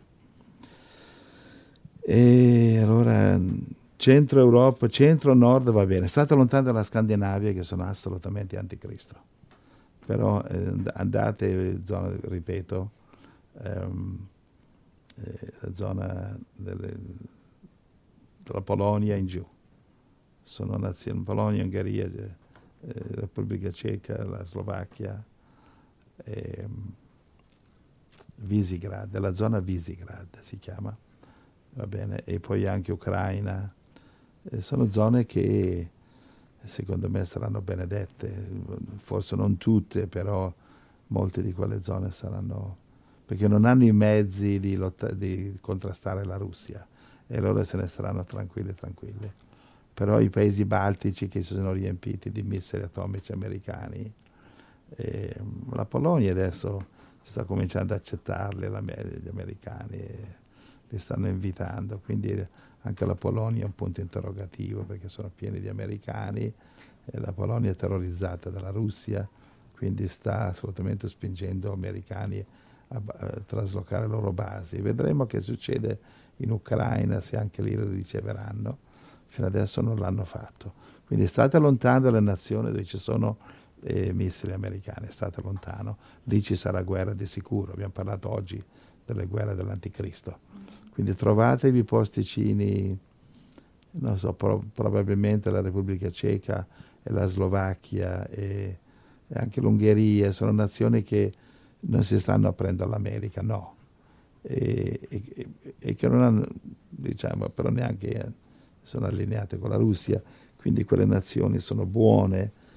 E allora centro Europa, centro nord va bene. State lontano dalla Scandinavia, che sono assolutamente anticristo. Però eh, andate, zona, ripeto, ehm, eh, la zona delle, della Polonia in giù. Sono nazioni, Polonia, Ungheria, eh, Repubblica Ceca, la Slovacchia, eh, Visegrad, della zona Visegrad si chiama, va bene, e poi anche Ucraina. Eh, sono zone che secondo me saranno benedette, forse non tutte, però molte di quelle zone saranno, perché non hanno i mezzi di, lotta, di contrastare la Russia, e allora se ne saranno tranquilli tranquilli. Però i paesi baltici che si sono riempiti di missili atomici americani, e la Polonia adesso sta cominciando ad accettarli, gli americani, e li stanno invitando, quindi anche la Polonia è un punto interrogativo perché sono pieni di americani, e la Polonia è terrorizzata dalla Russia, quindi sta assolutamente spingendo americani a, a traslocare le loro basi. Vedremo che succede in Ucraina, se anche lì le riceveranno. Fino adesso non l'hanno fatto. Quindi state lontano dalle nazioni dove ci sono eh, missili americani, state lontano. Lì ci sarà guerra di sicuro. Abbiamo parlato oggi delle guerre dell'anticristo. Quindi trovatevi posticini, non so, pro- probabilmente la Repubblica Ceca e la Slovacchia e, e anche l'Ungheria, sono nazioni che non si stanno aprendo all'America, no. E, e, e che non hanno, diciamo, però neanche sono allineate con la Russia, quindi quelle nazioni sono buone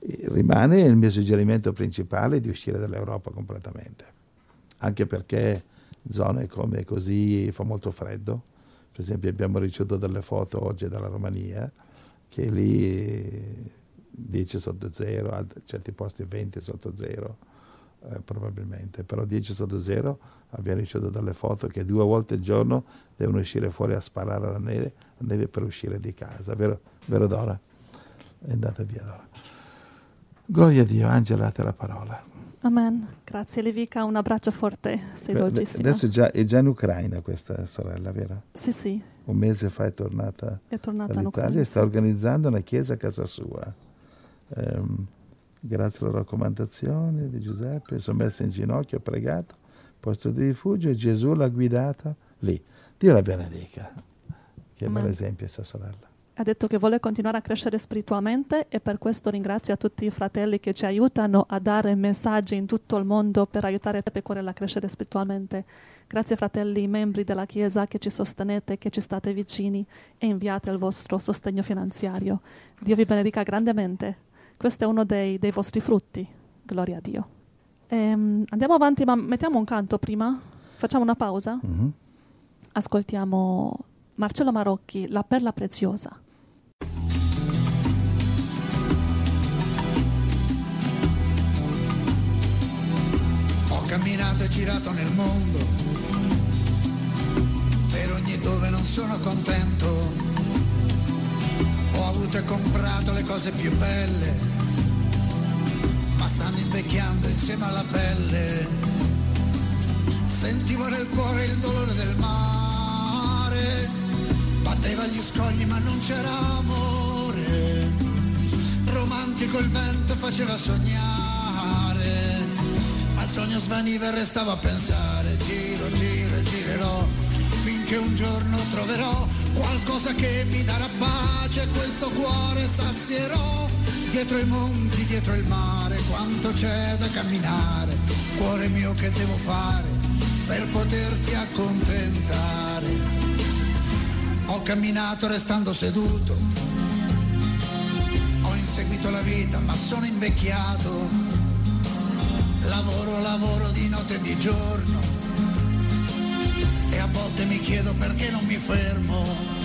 rimane il mio suggerimento principale di uscire dall'Europa completamente, anche perché zone come così fa molto freddo. Per esempio abbiamo ricevuto delle foto oggi dalla Romania che lì dieci sotto zero, a certi posti venti sotto zero eh, probabilmente, però dieci sotto zero abbiamo ricevuto delle foto che due volte al giorno devono uscire fuori a sparare alla neve, la neve per uscire di casa, vero, vero Dora? È andata via Dora. Gloria a Dio. Angela, a te la parola. Amen. Grazie Levica, un abbraccio forte, sei dolcissima. Adesso è già, è già in Ucraina questa sorella, vero? Sì, sì. Un mese fa è tornata, è tornata dall'Italia e sta organizzando una chiesa a casa sua. Um, grazie alla raccomandazione di Giuseppe, sono messa in ginocchio, ho pregato, posto di rifugio, e Gesù l'ha guidata lì. Dio la benedica. Che bel esempio questa sorella. Ha detto che vuole continuare a crescere spiritualmente e per questo ringrazio a tutti i fratelli che ci aiutano a dare messaggi in tutto il mondo per aiutare te pecore a crescere spiritualmente. Grazie fratelli, membri della Chiesa che ci sostenete, che ci state vicini e inviate il vostro sostegno finanziario. Dio vi benedica grandemente. Questo è uno dei, dei vostri frutti. Gloria a Dio. Ehm, andiamo avanti, ma mettiamo un canto prima. Facciamo una pausa. Mm-hmm. Ascoltiamo Marcello Marocchi, La perla preziosa. Ho camminato e girato nel mondo, per ogni dove non sono contento. Ho avuto e comprato le cose più belle, ma stanno invecchiando insieme alla pelle. Sentivo nel cuore il dolore del mare, batteva gli scogli ma non c'era amore. Romantico il vento faceva sognare, ma il sogno svaniva e restavo a pensare. Giro, giro e girerò, finché un giorno troverò qualcosa che mi darà pace, questo cuore sazierò. Dietro i monti, dietro il mare, quanto c'è da camminare. Cuore mio, che devo fare per poterti accontentare? Ho camminato restando seduto, ho inseguito la vita ma sono invecchiato. Lavoro, lavoro di notte e di giorno e a volte mi chiedo perché non mi fermo.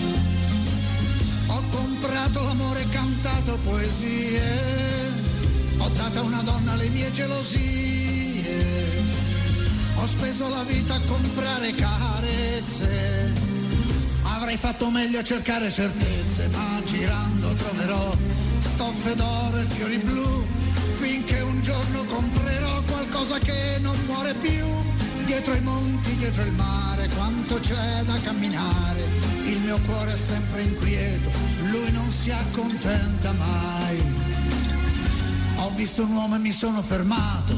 Ho comprato l'amore, cantato poesie, ho dato a una donna le mie gelosie, ho speso la vita a comprare carezze, avrei fatto meglio a cercare certezze, ma girando troverò stoffe d'oro e fiori blu, finché un giorno comprerò qualcosa che non muore più. Dietro i monti, dietro il mare, quanto c'è da camminare. Il mio cuore è sempre inquieto, lui non si accontenta mai. Ho visto un uomo e mi sono fermato,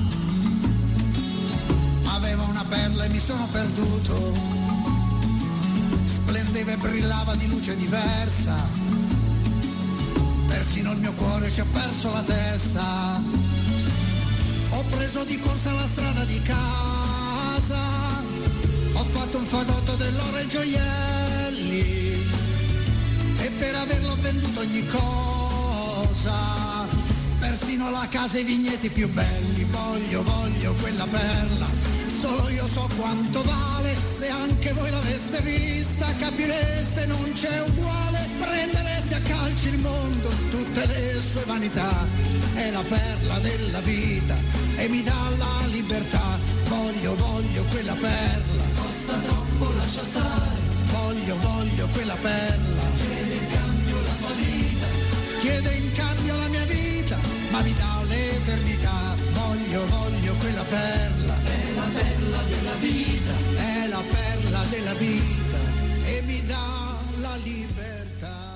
aveva una perla e mi sono perduto, splendeva e brillava di luce diversa, persino il mio cuore ci ha perso la testa. Ho preso di corsa la strada di casa, ho fatto un fagotto dell'oro e gioielli e per averlo venduto ogni cosa, persino la casa e i vigneti più belli. Voglio, voglio quella perla, solo io so quanto vale. Se anche voi l'aveste vista capireste non c'è uguale. Prendereste a calci il mondo, tutte le sue vanità. È la perla della vita e mi dà la libertà. Voglio, voglio quella perla, costa troppo, lascia stare. Voglio, voglio quella perla, chiede in cambio la tua vita, chiede in cambio la mia vita, ma mi dà l'eternità. Voglio, voglio quella perla, è la perla della vita, è la perla della vita e mi dà la libertà.